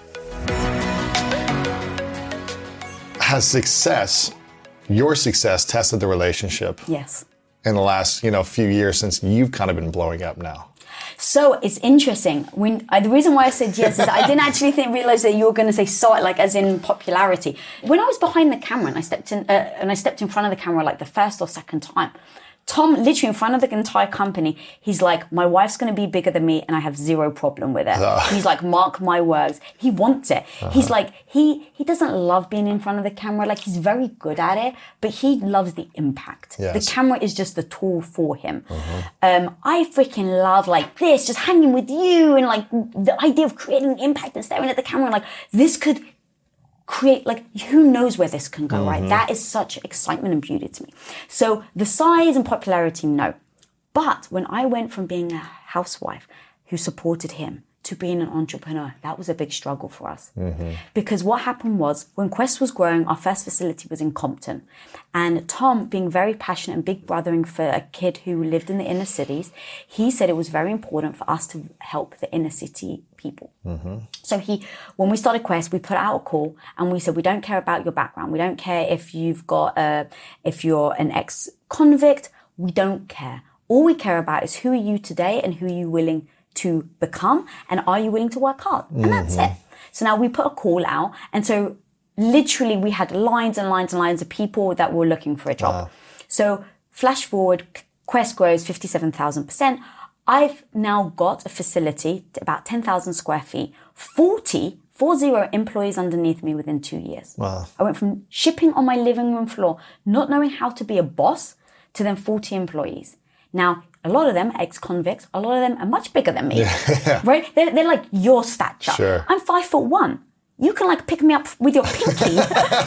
S5: Has success, your success, tested the relationship?
S4: Yes.
S5: In the last, you know, few years since you've kind of been blowing up now?
S4: So it's interesting. When I, the reason why I said yes is I didn't actually think realize that you were going to say so, like as in popularity. When I was behind the camera and I stepped in, uh, and I stepped in front of the camera like the first or second time, Tom, literally in front of the entire company, he's like, my wife's going to be bigger than me and I have zero problem with it. Uh. He's like, mark my words. He wants it. Uh-huh. He's like, he he doesn't love being in front of the camera. Like, he's very good at it, but he loves the impact. Yes. The camera is just the tool for him. Uh-huh. Um, I freaking love like this, just hanging with you, and like the idea of creating impact and staring at the camera. Like, this could create, like, who knows where this can go, mm-hmm. right? That is such excitement and beauty to me. So the size and popularity, no. But when I went from being a housewife who supported him to being an entrepreneur, that was a big struggle for us. Mm-hmm. Because what happened was, when Quest was growing, our first facility was in Compton. And Tom, being very passionate and big brothering for a kid who lived in the inner cities, he said it was very important for us to help the inner city people. Mm-hmm. So he, when we started Quest, we put out a call and we said, we don't care about your background. We don't care if you've got a, if you're an ex-convict. We don't care. All we care about is, who are you today and who are you willing to become, and are you willing to work hard? And mm-hmm. that's it. So now we put a call out, and so literally we had lines and lines and lines of people that were looking for a job. Wow. So flash forward, Quest grows fifty-seven thousand percent. I've now got a facility, about ten thousand square feet, forty, four zero employees underneath me within two years. Wow. I went from shipping on my living room floor, not knowing how to be a boss, to then forty employees. Now, a lot of them are ex-convicts. A lot of them are much bigger than me, yeah. right? They're, they're like your stature. Sure. I'm five foot one. You can like pick me up with your pinky.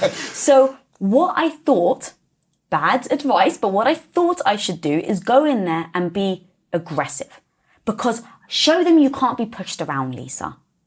S4: So what I thought, bad advice, but what I thought I should do is go in there and be aggressive. Because show them you can't be pushed around, Lisa.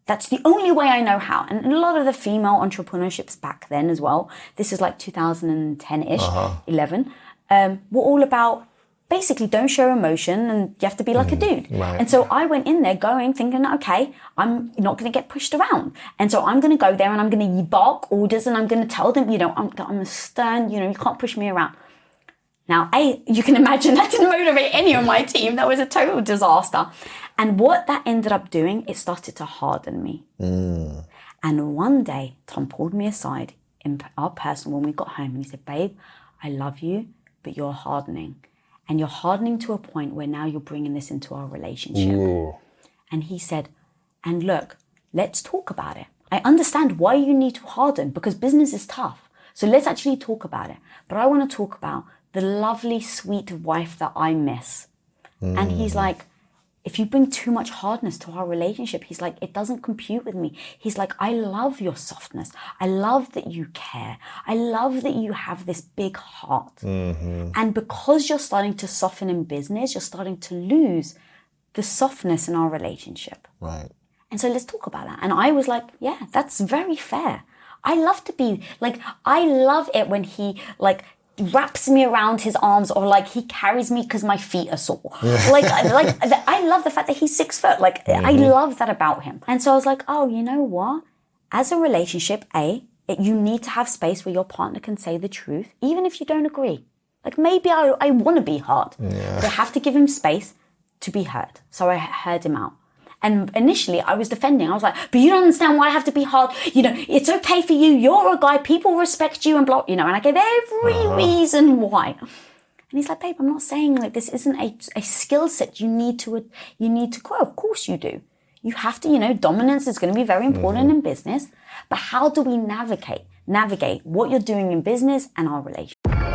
S8: That's the only way I know how. And a lot of the female entrepreneurships back then as well, this is like two thousand ten-ish, uh-huh. eleven, um, were all about basically don't show emotion and you have to be like mm, a dude. Right. And so I went in there going, thinking, okay, I'm not going to get pushed around. And so I'm going to go there and I'm going to bark orders and I'm going to tell them, you know, I'm, I'm a stern, you know, you can't push me around. Now, A, you can imagine that didn't motivate any of my team. That was a total disaster. And what that ended up doing, it started to harden me. Mm. And one day, Tom pulled me aside in our personal when we got home and he said, babe, I love you, but you're hardening. And you're hardening to a point where now you're bringing this into our relationship. Ooh. And he said, and look, let's talk about it. I understand why you need to harden because business is tough. So let's actually talk about it. But I want to talk about the lovely, sweet wife that I miss. Mm. And he's like, if you bring too much hardness to our relationship, he's like, it doesn't compute with me. He's like, I love your softness. I love that you care. I love that you have this big heart. Mm-hmm. And because you're starting to soften in business, you're starting to lose the softness in our relationship.
S5: Right.
S8: And so let's talk about that. And I was like, yeah, that's very fair. I love to be, like, I love it when he, like, wraps me around his arms or like he carries me because my feet are sore. like, like I love the fact that he's six foot. Like mm-hmm. I love that about him. And so I was like, oh, you know what? As a relationship, A, it, you need to have space where your partner can say the truth, even if you don't agree. Like maybe I, I want to be hard. Yeah. But I have to give him space to be heard. So I heard him out. And initially I was defending. I was like, but you don't understand why I have to be hard. You know, it's okay for you. You're a guy. People respect you and blah, you know, and I gave every uh-huh. reason why. And he's like, babe, I'm not saying like this isn't a, a skill set you need to, you need to grow. Of course you do. You have to, you know, dominance is going to be very important mm-hmm. in business. But how do we navigate, navigate what you're doing in business and our relationship?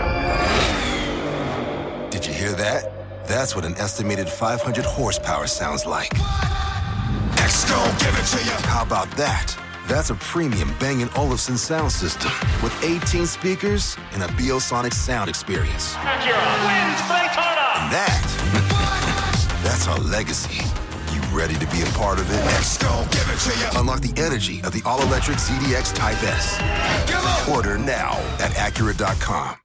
S9: Did you hear that? That's what an estimated five hundred horsepower sounds like. Gon' give it to you. How about that? That's a premium Bang and Olufsen sound system with eighteen speakers and a Biosonic sound experience. Wins Daytona. And that, that's our legacy. You ready to be a part of it? X gon' give it to you. Unlock the energy of the all-electric Z D X Type S. Order now at Acura dot com.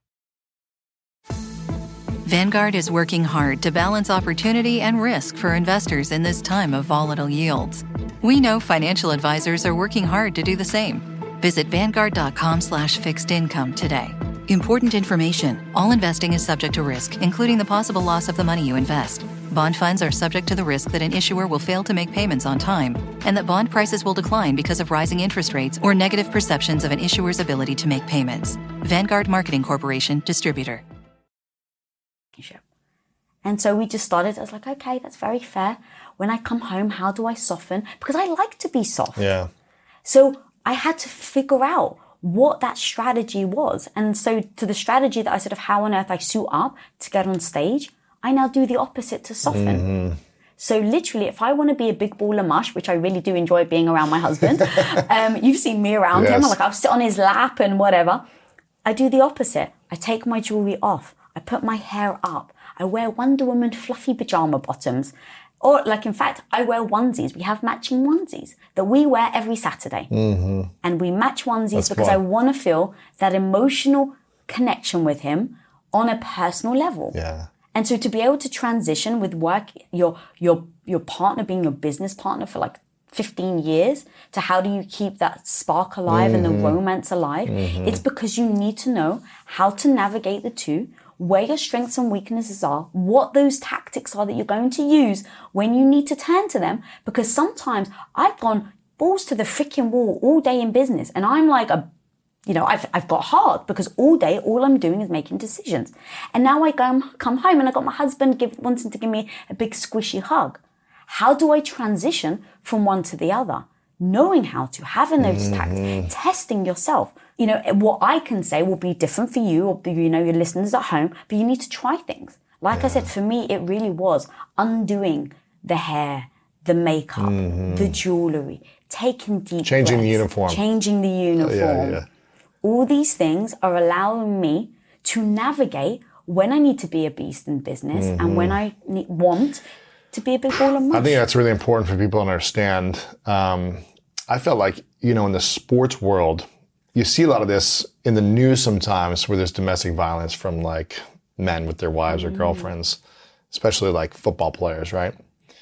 S10: Vanguard is working hard to balance opportunity and risk for investors in this time of volatile yields. We know financial advisors are working hard to do the same. Visit Vanguard dot com slash fixed income today. Important information. All investing is subject to risk, including the possible loss of the money you invest. Bond funds are subject to the risk that an issuer will fail to make payments on time, and that bond prices will decline because of rising interest rates or negative perceptions of an issuer's ability to make payments. Vanguard Marketing Corporation, Distributor.
S8: And so we just started, I was like, okay, that's very fair. When I come home, how do I soften? Because I like to be soft.
S5: Yeah.
S8: So I had to figure out what that strategy was. And so to the strategy that I said of how on earth I suit up to get on stage, I now do the opposite to soften. Mm-hmm. So literally, if I want to be a big ball of mush, which I really do enjoy being around my husband, um, you've seen me around yes. him, like I'll sit on his lap and whatever. I do the opposite. I take my jewelry off. I put my hair up. I wear Wonder Woman fluffy pajama bottoms. Or like, in fact, I wear onesies. We have matching onesies that we wear every Saturday. Mm-hmm. And we match onesies That's because fun. I want to feel that emotional connection with him on a personal level.
S5: Yeah.
S8: And so to be able to transition with work, your your your partner being your business partner for like fifteen years, to how do you keep that spark alive mm-hmm. and the romance alive? Mm-hmm. It's because you need to know how to navigate the two, where your strengths and weaknesses are, what those tactics are that you're going to use when you need to turn to them. Because sometimes I've gone balls to the freaking wall all day in business, and I'm like a You know, I've I've got hard because all day, all I'm doing is making decisions. And now I go, come home and I got my husband give, wanting to give me a big squishy hug. How do I transition from one to the other? Knowing how to, having those mm-hmm. tactics, testing yourself. You know, what I can say will be different for you or, you know, your listeners at home, but you need to try things. Like yeah. I said, for me, it really was undoing the hair, the makeup, mm-hmm. the jewelry, taking deep
S5: Changing
S8: breaths,
S5: the uniform.
S8: Changing the uniform.
S5: Yeah, yeah.
S8: All these things are allowing me to navigate when I need to be a beast in business mm-hmm. and when I need, want to be a big ball of mush.
S5: I think that's really important for people to understand. Um, I felt like, you know, in the sports world, you see a lot of this in the news sometimes where there's domestic violence from like men with their wives or girlfriends, especially like football players, right?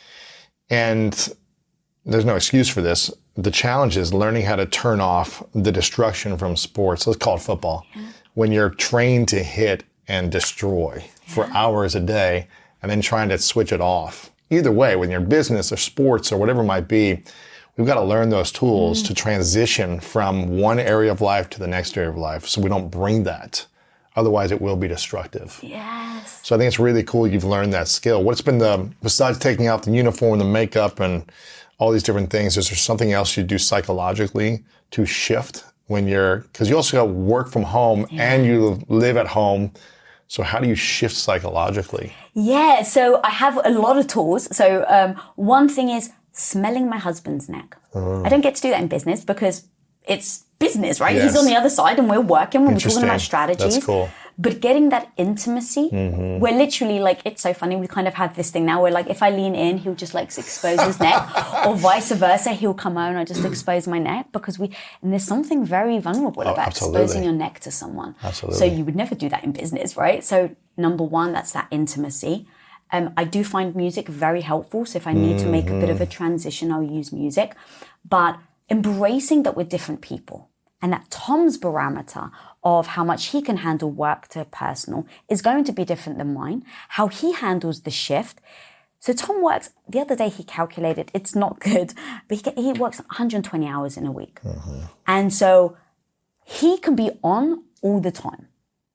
S5: And there's no excuse for this. The challenge is learning how to turn off the destruction from sports. Let's call it football. Yeah. When you're trained to hit and destroy yeah. for hours a day and then trying to switch it off. Either way, when you're business or sports or whatever it might be, we've got to learn those tools mm. to transition from one area of life to the next area of life so we don't bring that. Otherwise, it will be destructive.
S8: Yes.
S5: So I think it's really cool you've learned that skill. What's been the, besides taking out the uniform, the makeup, and all these different things, is there something else you do psychologically to shift when you're, because you also got work from home yeah. and you live at home. So how do you shift psychologically?
S8: Yeah, so I have a lot of tools. So um, one thing is smelling my husband's neck. Mm. I don't get to do that in business because it's business, right?
S5: Yes.
S8: He's on the other side and we're working, we're talking about strategies.
S5: That's cool.
S8: But getting that intimacy,
S5: mm-hmm.
S8: we're literally like, it's so funny, we kind of have this thing now where like, if I lean in, he'll just like expose his neck, or vice versa, he'll come out and I just expose my neck, because we, and there's something very vulnerable
S5: oh,
S8: about
S5: absolutely.
S8: exposing your neck to someone.
S5: Absolutely.
S8: So you would never do that in business, right? So number one, that's that intimacy. Um, I do find music very helpful. So if I need mm-hmm. to make a bit of a transition, I'll use music. But embracing that we're different people, and that Tom's barometer of how much he can handle work to personal is going to be different than mine, how he handles the shift. So Tom works, the other day he calculated, it's not good, but he, he works one hundred twenty hours in a week.
S5: Mm-hmm.
S8: And so he can be on all the time.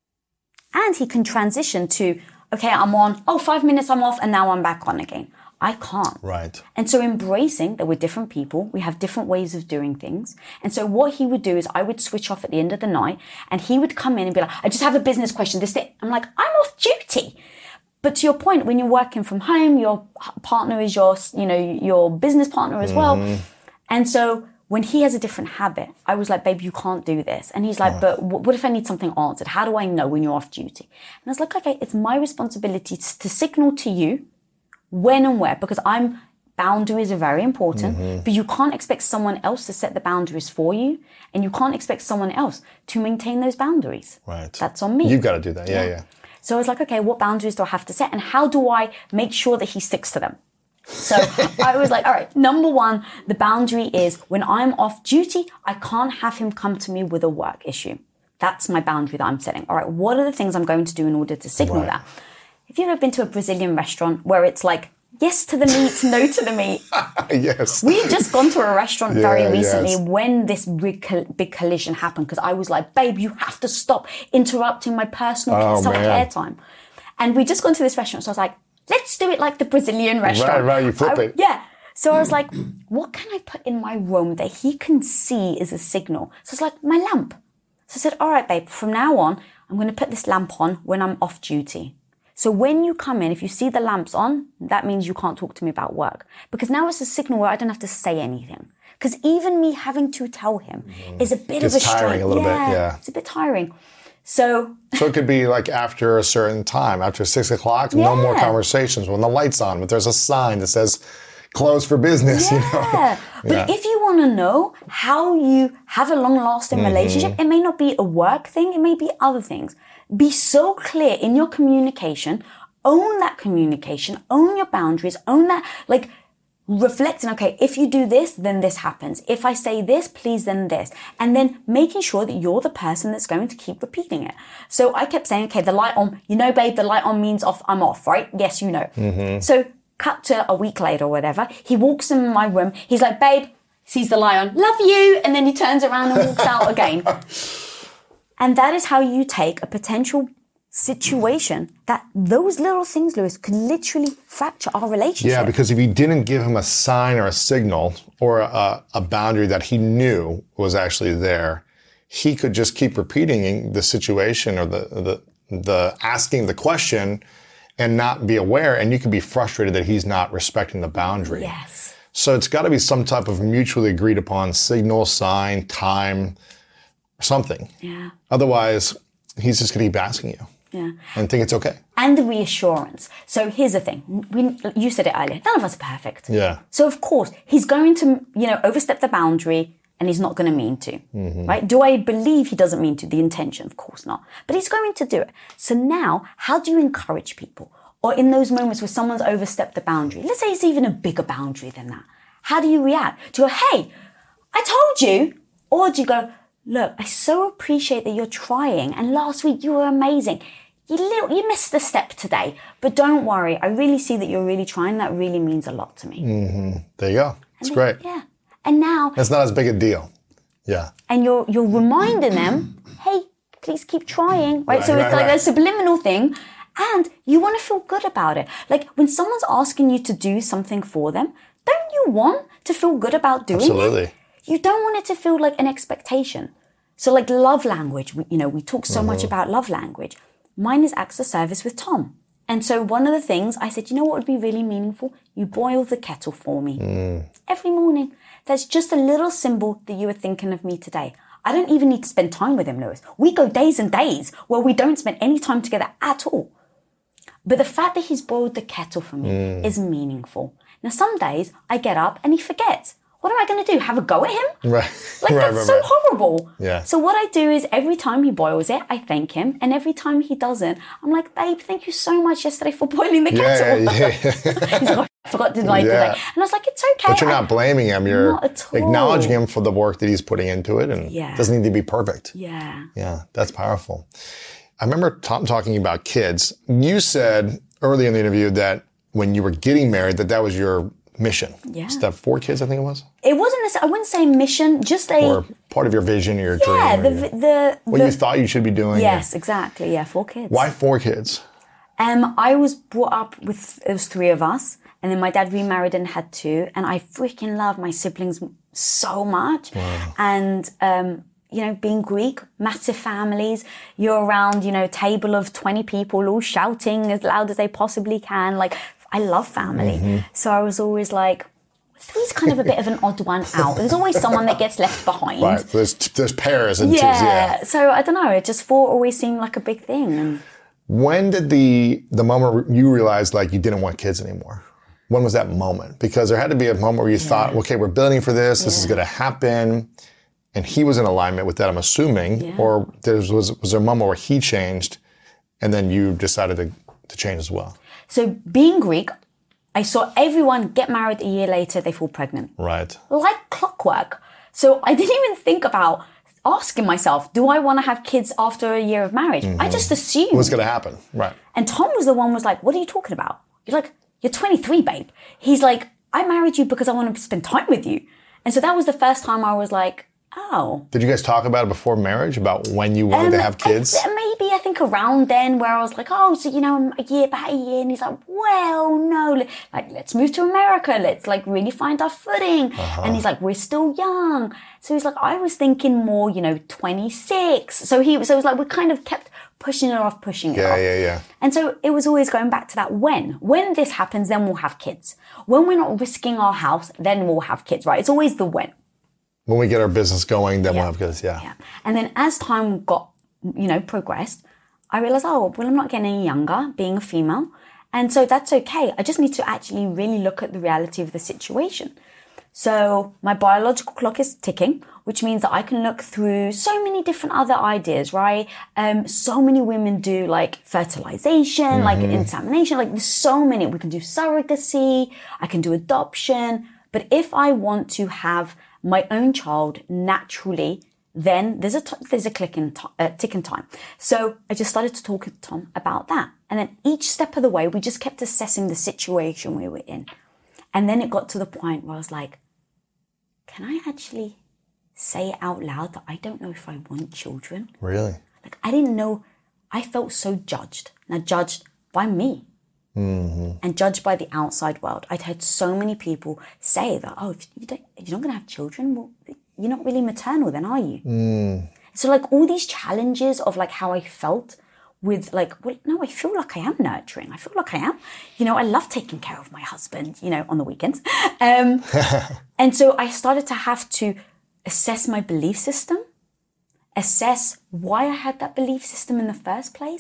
S8: And he can transition to, okay, I'm on, oh, five minutes I'm off, and now I'm back on again. I can't.
S5: Right.
S8: And so embracing that we're different people, we have different ways of doing things. And so what he would do is I would switch off at the end of the night, and he would come in and be like, I just have a business question, this thing. I'm like, I'm off duty. But to your point, when you're working from home, your partner is your, you know, your business partner as well.
S5: Mm-hmm.
S8: And so when he has a different habit, I was like, babe, you can't do this. And he's like, but what if I need something answered? How do I know when you're off duty? And I was like, okay, it's my responsibility to signal to you when and where, because I'm, boundaries are very important, mm-hmm. but you can't expect someone else to set the boundaries for you, and you can't expect someone else to maintain those boundaries.
S5: Right.
S8: That's on me.
S5: You've got to do that, yeah, yeah. yeah.
S8: So I was like, okay, what boundaries do I have to set, and how do I make sure that he sticks to them? So I was like, all right, number one, the boundary is when I'm off duty, I can't have him come to me with a work issue. That's my boundary that I'm setting. All right, what are the things I'm going to do in order to signal
S5: right.
S8: that? Have you ever been to a Brazilian restaurant where it's like, yes to the meat, no to the meat?
S5: Yes.
S8: We had just gone to a restaurant yeah, very recently
S5: yes.
S8: when this big, big collision happened, because I was like, babe, you have to stop interrupting my personal
S5: oh,
S8: self-care time. And we just gone to this restaurant, so I was like, let's do it like the Brazilian restaurant.
S5: Right, right, you flip
S8: I,
S5: it.
S8: Yeah. So I was like, what can I put in my room that he can see as a signal? So it's like, my lamp. So I said, all right, babe, from now on, I'm going to put this lamp on when I'm off duty. So when you come in, if you see the lamps on, that means you can't talk to me about work. Because now it's a signal where I don't have to say anything. Because even me having to tell him mm-hmm. is a bit
S5: it's
S8: of a
S5: tiring
S8: strain.
S5: a little
S8: yeah,
S5: bit, yeah.
S8: It's a bit tiring. So
S5: So it could be like after a certain time, after six o'clock,
S8: yeah.
S5: no more conversations when the light's on, but there's a sign that says closed for business,
S8: yeah.
S5: you know.
S8: But
S5: yeah.
S8: if you want to know how you have a long-lasting
S5: mm-hmm.
S8: relationship, it may not be a work thing, it may be other things. Be so clear in your communication. Own that communication, own your boundaries, own that, like, reflecting, okay, if you do this, then this happens. If I say this, please, then this. And then making sure that you're the person that's going to keep repeating it. So I kept saying, okay, the light on, you know, babe, the light on means off, I'm off, right? Yes, you know.
S5: Mm-hmm.
S8: So cut to a week later or whatever, he walks in my room, he's like, babe, sees the light on, love you, and then he turns around and walks out again. And that is how you take a potential situation that those little things, Lewis, could literally fracture our relationship.
S5: Yeah, because if you didn't give him a sign or a signal or a, a boundary that he knew was actually there, he could just keep repeating the situation or the, the, the asking the question and not be aware, and you could be frustrated that he's not respecting the boundary.
S8: Yes.
S5: So it's got to be some type of mutually agreed upon signal, sign, time, something.
S8: Yeah.
S5: Otherwise, he's just going to keep asking you.
S8: Yeah.
S5: And think it's okay.
S8: And the reassurance. So here's the thing. We, you said it earlier. None of us are perfect.
S5: Yeah.
S8: So of course, he's going to, you know, overstep the boundary and he's not going to mean to. Mm-hmm. Right? Do I believe he doesn't mean to? The intention, of course not. But he's going to do it. So now, how do you encourage people? Or in those moments where someone's overstepped the boundary, let's say it's even a bigger boundary than that. How do you react? Do you go, hey, I told you? Or do you go, look, I so appreciate that you're trying. And last week you were amazing. You little, you missed a step today. But don't worry. I really see that you're really trying. That really means a lot to me.
S5: Mm-hmm. There you go. It's
S8: then,
S5: great.
S8: Yeah. And now...
S5: It's not as big a deal. Yeah.
S8: And you're you're reminding them, hey, please keep trying. Right?
S5: right
S8: so
S5: right,
S8: it's like
S5: right.
S8: a subliminal thing. And you want to feel good about it. Like when someone's asking you to do something for them, don't you want to feel good about doing
S5: Absolutely.
S8: it? You don't want it to feel like an expectation. So like love language, we, you know, we talk so mm-hmm. much about love language. Mine is acts of service with Tom. And so one of the things I said, you know what would be really meaningful? You boil the kettle for me mm. every morning. That's just a little symbol that you were thinking of me today. I don't even need to spend time with him, Lewis. We go days and days where we don't spend any time together at all. But the fact that he's boiled the kettle for me mm. is meaningful. Now, some days I get up and he forgets. What am I going to do? Have a go at him?
S5: Right.
S8: Like,
S5: right,
S8: that's
S5: right,
S8: so
S5: right.
S8: horrible.
S5: Yeah.
S8: So what I do is every time he boils it, I thank him. And every time he doesn't, I'm like, babe, thank you so much yesterday for boiling the kettle.
S5: Yeah, yeah, yeah.
S8: He's like, oh, I forgot to like
S5: yeah.
S8: today. And I was like, it's okay.
S5: But you're not blaming him. You're
S8: Not at all.
S5: acknowledging him for the work that he's putting into it. And
S8: Yeah.
S5: it doesn't need to be perfect.
S8: Yeah.
S5: Yeah, that's powerful. I remember Tom talking about kids. You said early in the interview that when you were getting married, that that was your mission.
S8: Yeah.
S5: To have four kids, I think it was?
S8: It wasn't necessarily, I wouldn't say mission, just a...
S5: Or part of your vision or your
S8: yeah,
S5: dream.
S8: the,
S5: or your,
S8: the,
S5: what
S8: the,
S5: you thought you should be doing.
S8: Yes, exactly. Yeah, four kids.
S5: Why four kids?
S8: Um, I was brought up with, it was three of us. And then my dad remarried and had two. And I freaking love my siblings so much.
S5: Wow.
S8: And, um, you know, being Greek, massive families, you're around, you know, table of twenty people all shouting as loud as they possibly can. Like, I love family. Mm-hmm. So I was always like, three's kind of a bit of an odd one out. There's always someone that gets left behind.
S5: Right, there's, there's pairs and
S8: yeah.
S5: twos, yeah.
S8: So I don't know, it just four always seemed like a big thing. And
S5: when did the the moment you realized like you didn't want kids anymore? When was that moment? Because there had to be a moment where you yeah. thought, okay, we're building for this, this yeah. is going to happen. And he was in alignment with that, I'm assuming. Yeah. Or there was, was there a moment where he changed and then you decided to, to change as well?
S8: So being Greek, I saw everyone get married a year later, they fall pregnant.
S5: Right.
S8: Like clockwork. So I didn't even think about asking myself, do I want to have kids after a year of marriage? Mm-hmm. I just assumed.
S5: What's going to happen? Right.
S8: And Tom was the one who was like, what are you talking about? You're like, you're twenty-three, babe. He's like, I married you because I want to spend time with you. And so that was the first time I was like, oh.
S5: Did you guys talk about it before marriage, about when you wanted um, to have kids?
S8: I, maybe, I think around then where I was like, oh, so, you know, a year, about a year. And he's like, well, no, like, let's move to America. Let's, like, really find our footing. Uh-huh. And he's like, we're still young. So he's like, I was thinking more, you know, twenty-six. So he, so it was like, we kind of kept pushing it off, pushing it
S5: yeah,
S8: off.
S5: Yeah, yeah, yeah.
S8: And so it was always going back to that when. When this happens, then we'll have kids. When we're not risking our house, then we'll have kids, right? It's always the when.
S5: When we get our business going, then
S8: yeah.
S5: we'll have kids, yeah.
S8: yeah. And then as time got, you know, progressed, I realized, oh, well, I'm not getting any younger, being a female. And so that's okay. I just need to actually really look at the reality of the situation. So my biological clock is ticking, which means that I can look through so many different other ideas, right? Um, so many women do like fertilization, mm-hmm. like insemination, like there's so many. We can do surrogacy, I can do adoption. But if I want to have my own child naturally, then there's a t- there's a click in t- uh, tick in time. So I just started to talk to Tom about that. And then each step of the way, we just kept assessing the situation we were in. And then it got to the point where I was like, can I actually say it out loud that I don't know if I want children?
S5: Really?
S8: Like, I didn't know. I felt so judged. Now, judged by me. Mm-hmm. And judged by the outside world. I'd heard so many people say that, oh, if you don't, if you're not going to have children, well, you're not really maternal then, are you?
S5: Mm.
S8: So like all these challenges of like how I felt with like, well, no, I feel like I am nurturing. I feel like I am. You know, I love taking care of my husband, you know, on the weekends. Um, and so I started to have to assess my belief system, assess why I had that belief system in the first place,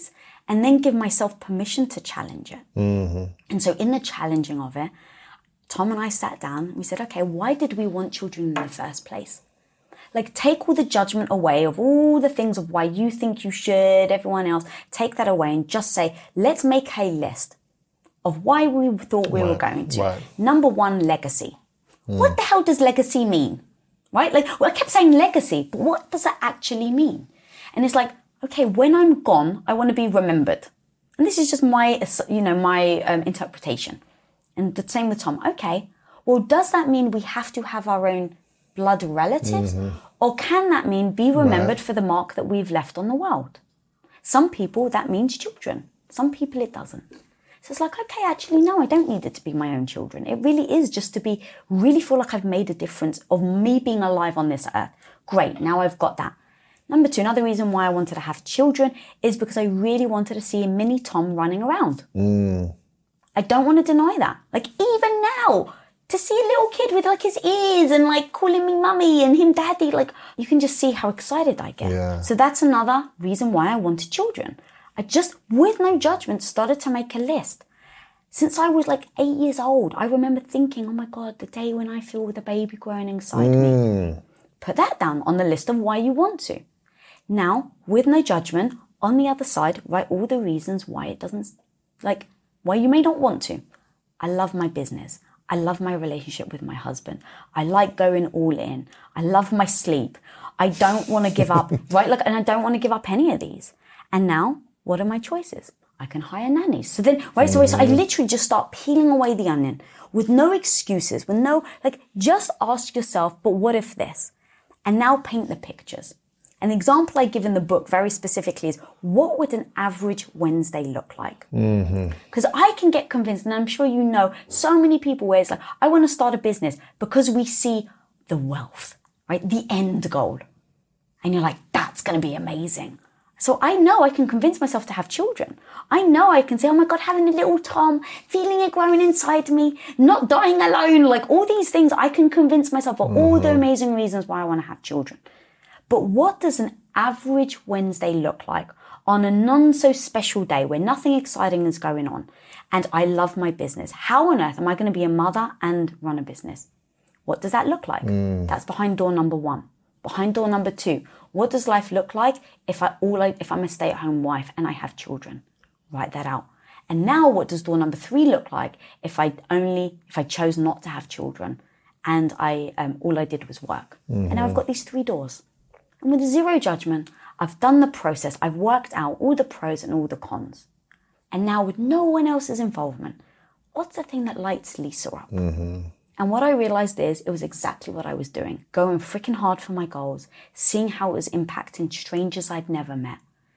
S8: and then give myself permission to challenge it.
S5: Mm-hmm.
S8: And so in the challenging of it, Tom and I sat down and we said, okay, why did we want children in the first place? Like, take all the judgment away of all the things of why you think you should, everyone else, take that away and just say, let's make a list of why we thought we
S5: right,
S8: were going to.
S5: Right.
S8: Number one, legacy.
S5: Mm.
S8: What the hell does legacy mean? Right? Like, well, I kept saying legacy, but what does that actually mean? And it's like, okay, when I'm gone, I want to be remembered. And this is just my, you know, my um, interpretation. And the same with Tom. Okay, well, does that mean we have to have our own blood relatives? Mm-hmm. Or can that mean be remembered right. for the mark that we've left on the world? Some people, that means children. Some people, it doesn't. So it's like, okay, actually, no, I don't need it to be my own children. It really is just to be, really feel like I've made a difference of me being alive on this earth. Great, now I've got that. Number two, another reason why I wanted to have children is because I really wanted to see a mini Tom running around.
S5: Mm.
S8: I don't want to deny that. Like, even now, to see a little kid with like his ears and like calling me mummy and him daddy, like you can just see how excited I get.
S5: Yeah.
S8: So that's another reason why I wanted children. I just, with no judgment, started to make a list. Since I was like eight years old, I remember thinking, oh my God, the day when I feel the baby growing inside
S5: mm.
S8: me. Put that down on the list of why you want to. Now, with no judgment, on the other side, write all the reasons why it doesn't, like, why you may not want to. I love my business. I love my relationship with my husband. I like going all in. I love my sleep. I don't want to give up, right? Like, and I don't want to give up any of these. And now, what are my choices? I can hire nannies. So then, right, so, so I literally just start peeling away the onion with no excuses, with no, like, just ask yourself, but what if this? And now paint the pictures. An example I give in the book very specifically is, what would an average Wednesday look like? Because mm-hmm. I can get convinced, and I'm sure you know, so many people where it's like, I want to start a business because we see the wealth, right? The end goal. And you're like, that's going to be amazing. So I know I can convince myself to have children. I know I can say, oh my God, having a little Tom, feeling it growing inside me, not dying alone, like all these things, I can convince myself of mm-hmm. all the amazing reasons why I want to have children. But what does an average Wednesday look like on a non-so-special day where nothing exciting is going on and I love my business? How on earth am I going to be a mother and run a business? What does that look like? Mm. That's behind door number one. Behind door number two, what does life look like if, I, all I, if I'm a stay-at-home wife and I have children? Write that out. And now what does door number three look like if I only, if I chose not to have children and I um, all I did was work? Mm-hmm. And now I've got these three doors. And with zero judgment, I've done the process. I've worked out all the pros and all the cons. And now with no one else's involvement, what's the thing that lights Lisa up?
S5: Mm-hmm.
S8: And what I realized is it was exactly what I was doing. Going freaking hard for my goals, seeing how it was impacting strangers I'd never met.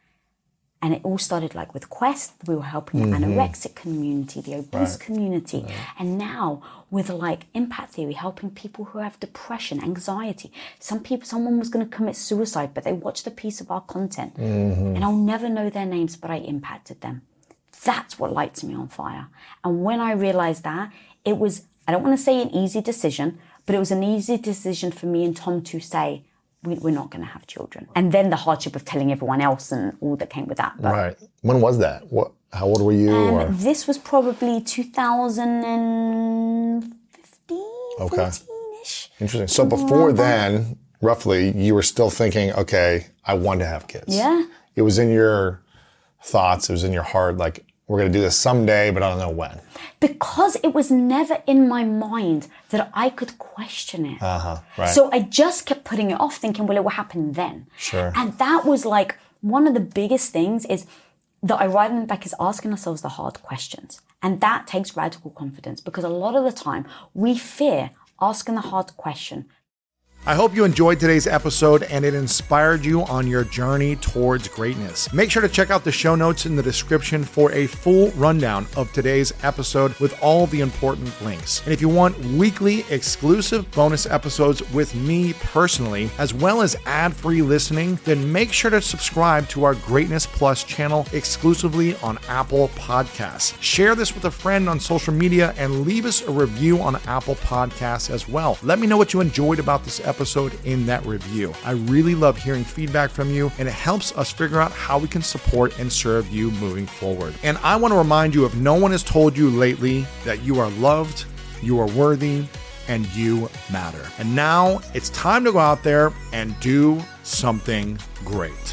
S8: And it all started like with Quest. We were helping the mm-hmm. anorexic community, the obese right. community. Right. And now with like Impact Theory, helping people who have depression, anxiety. Some people, someone was going to commit suicide, but they watched a piece of our content. Mm-hmm. And I'll never know their names, but I impacted them. That's what lights me on fire. And when I realized that, it was, I don't want to say an easy decision, but it was an easy decision for me and Tom to say, we, we're not going to have children. And then the hardship of telling everyone else and all that came with that. But,
S5: right. When was that? What? How old were you?
S8: Um,
S5: or?
S8: This was probably two thousand fifteen,
S5: okay.
S8: fourteen-ish.
S5: Interesting. So before then, roughly, you were still thinking, okay, I want to have kids.
S8: Yeah.
S5: It was in your thoughts, it was in your heart, like, we're going to do this someday, but I don't know when.
S8: Because it was never in my mind that I could question it.
S5: Uh-huh, right.
S8: So I just kept putting it off, thinking, well, it will happen then.
S5: Sure.
S8: And that was like, one of the biggest things is that I write in the back is asking ourselves the hard questions. And that takes radical confidence because a lot of the time we fear asking the hard question.
S1: I hope you enjoyed today's episode and it inspired you on your journey towards greatness. Make sure to check out the show notes in the description for a full rundown of today's episode with all the important links. And if you want weekly exclusive bonus episodes with me personally, as well as ad-free listening, then make sure to subscribe to our Greatness Plus channel exclusively on Apple Podcasts. Share this with a friend on social media and leave us a review on Apple Podcasts as well. Let me know what you enjoyed about this episode. episode in that review. I really love hearing feedback from you, and it helps us figure out how we can support and serve you moving forward. And I want to remind you, if no one has told you lately, that you are loved, you are worthy, and you matter. And now it's time to go out there and do something great.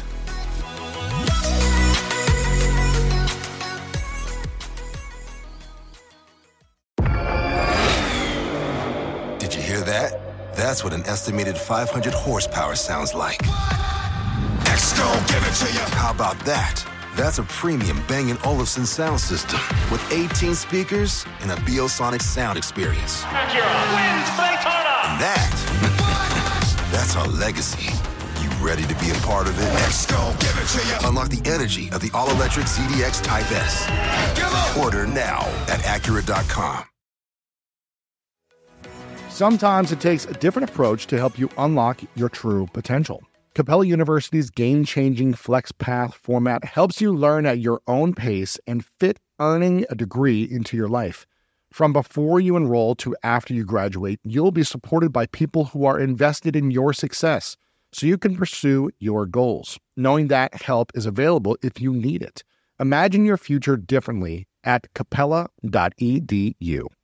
S9: Did you hear that? That's what an estimated five hundred horsepower sounds like. X-Gon, give it to you. How about that? That's a premium Bang and Olufsen sound system with eighteen speakers and a Biosonic sound experience.
S11: Acura wins Daytona.
S9: And that, that's our legacy. You ready to be a part of it? X-Gon, give it to you. Unlock the energy of the all-electric Z D X Type S. Order now at Acura dot com.
S1: Sometimes it takes a different approach to help you unlock your true potential. Capella University's game-changing FlexPath format helps you learn at your own pace and fit earning a degree into your life. From before you enroll to after you graduate, you'll be supported by people who are invested in your success, so you can pursue your goals, knowing that help is available if you need it. Imagine your future differently at capella dot e d u.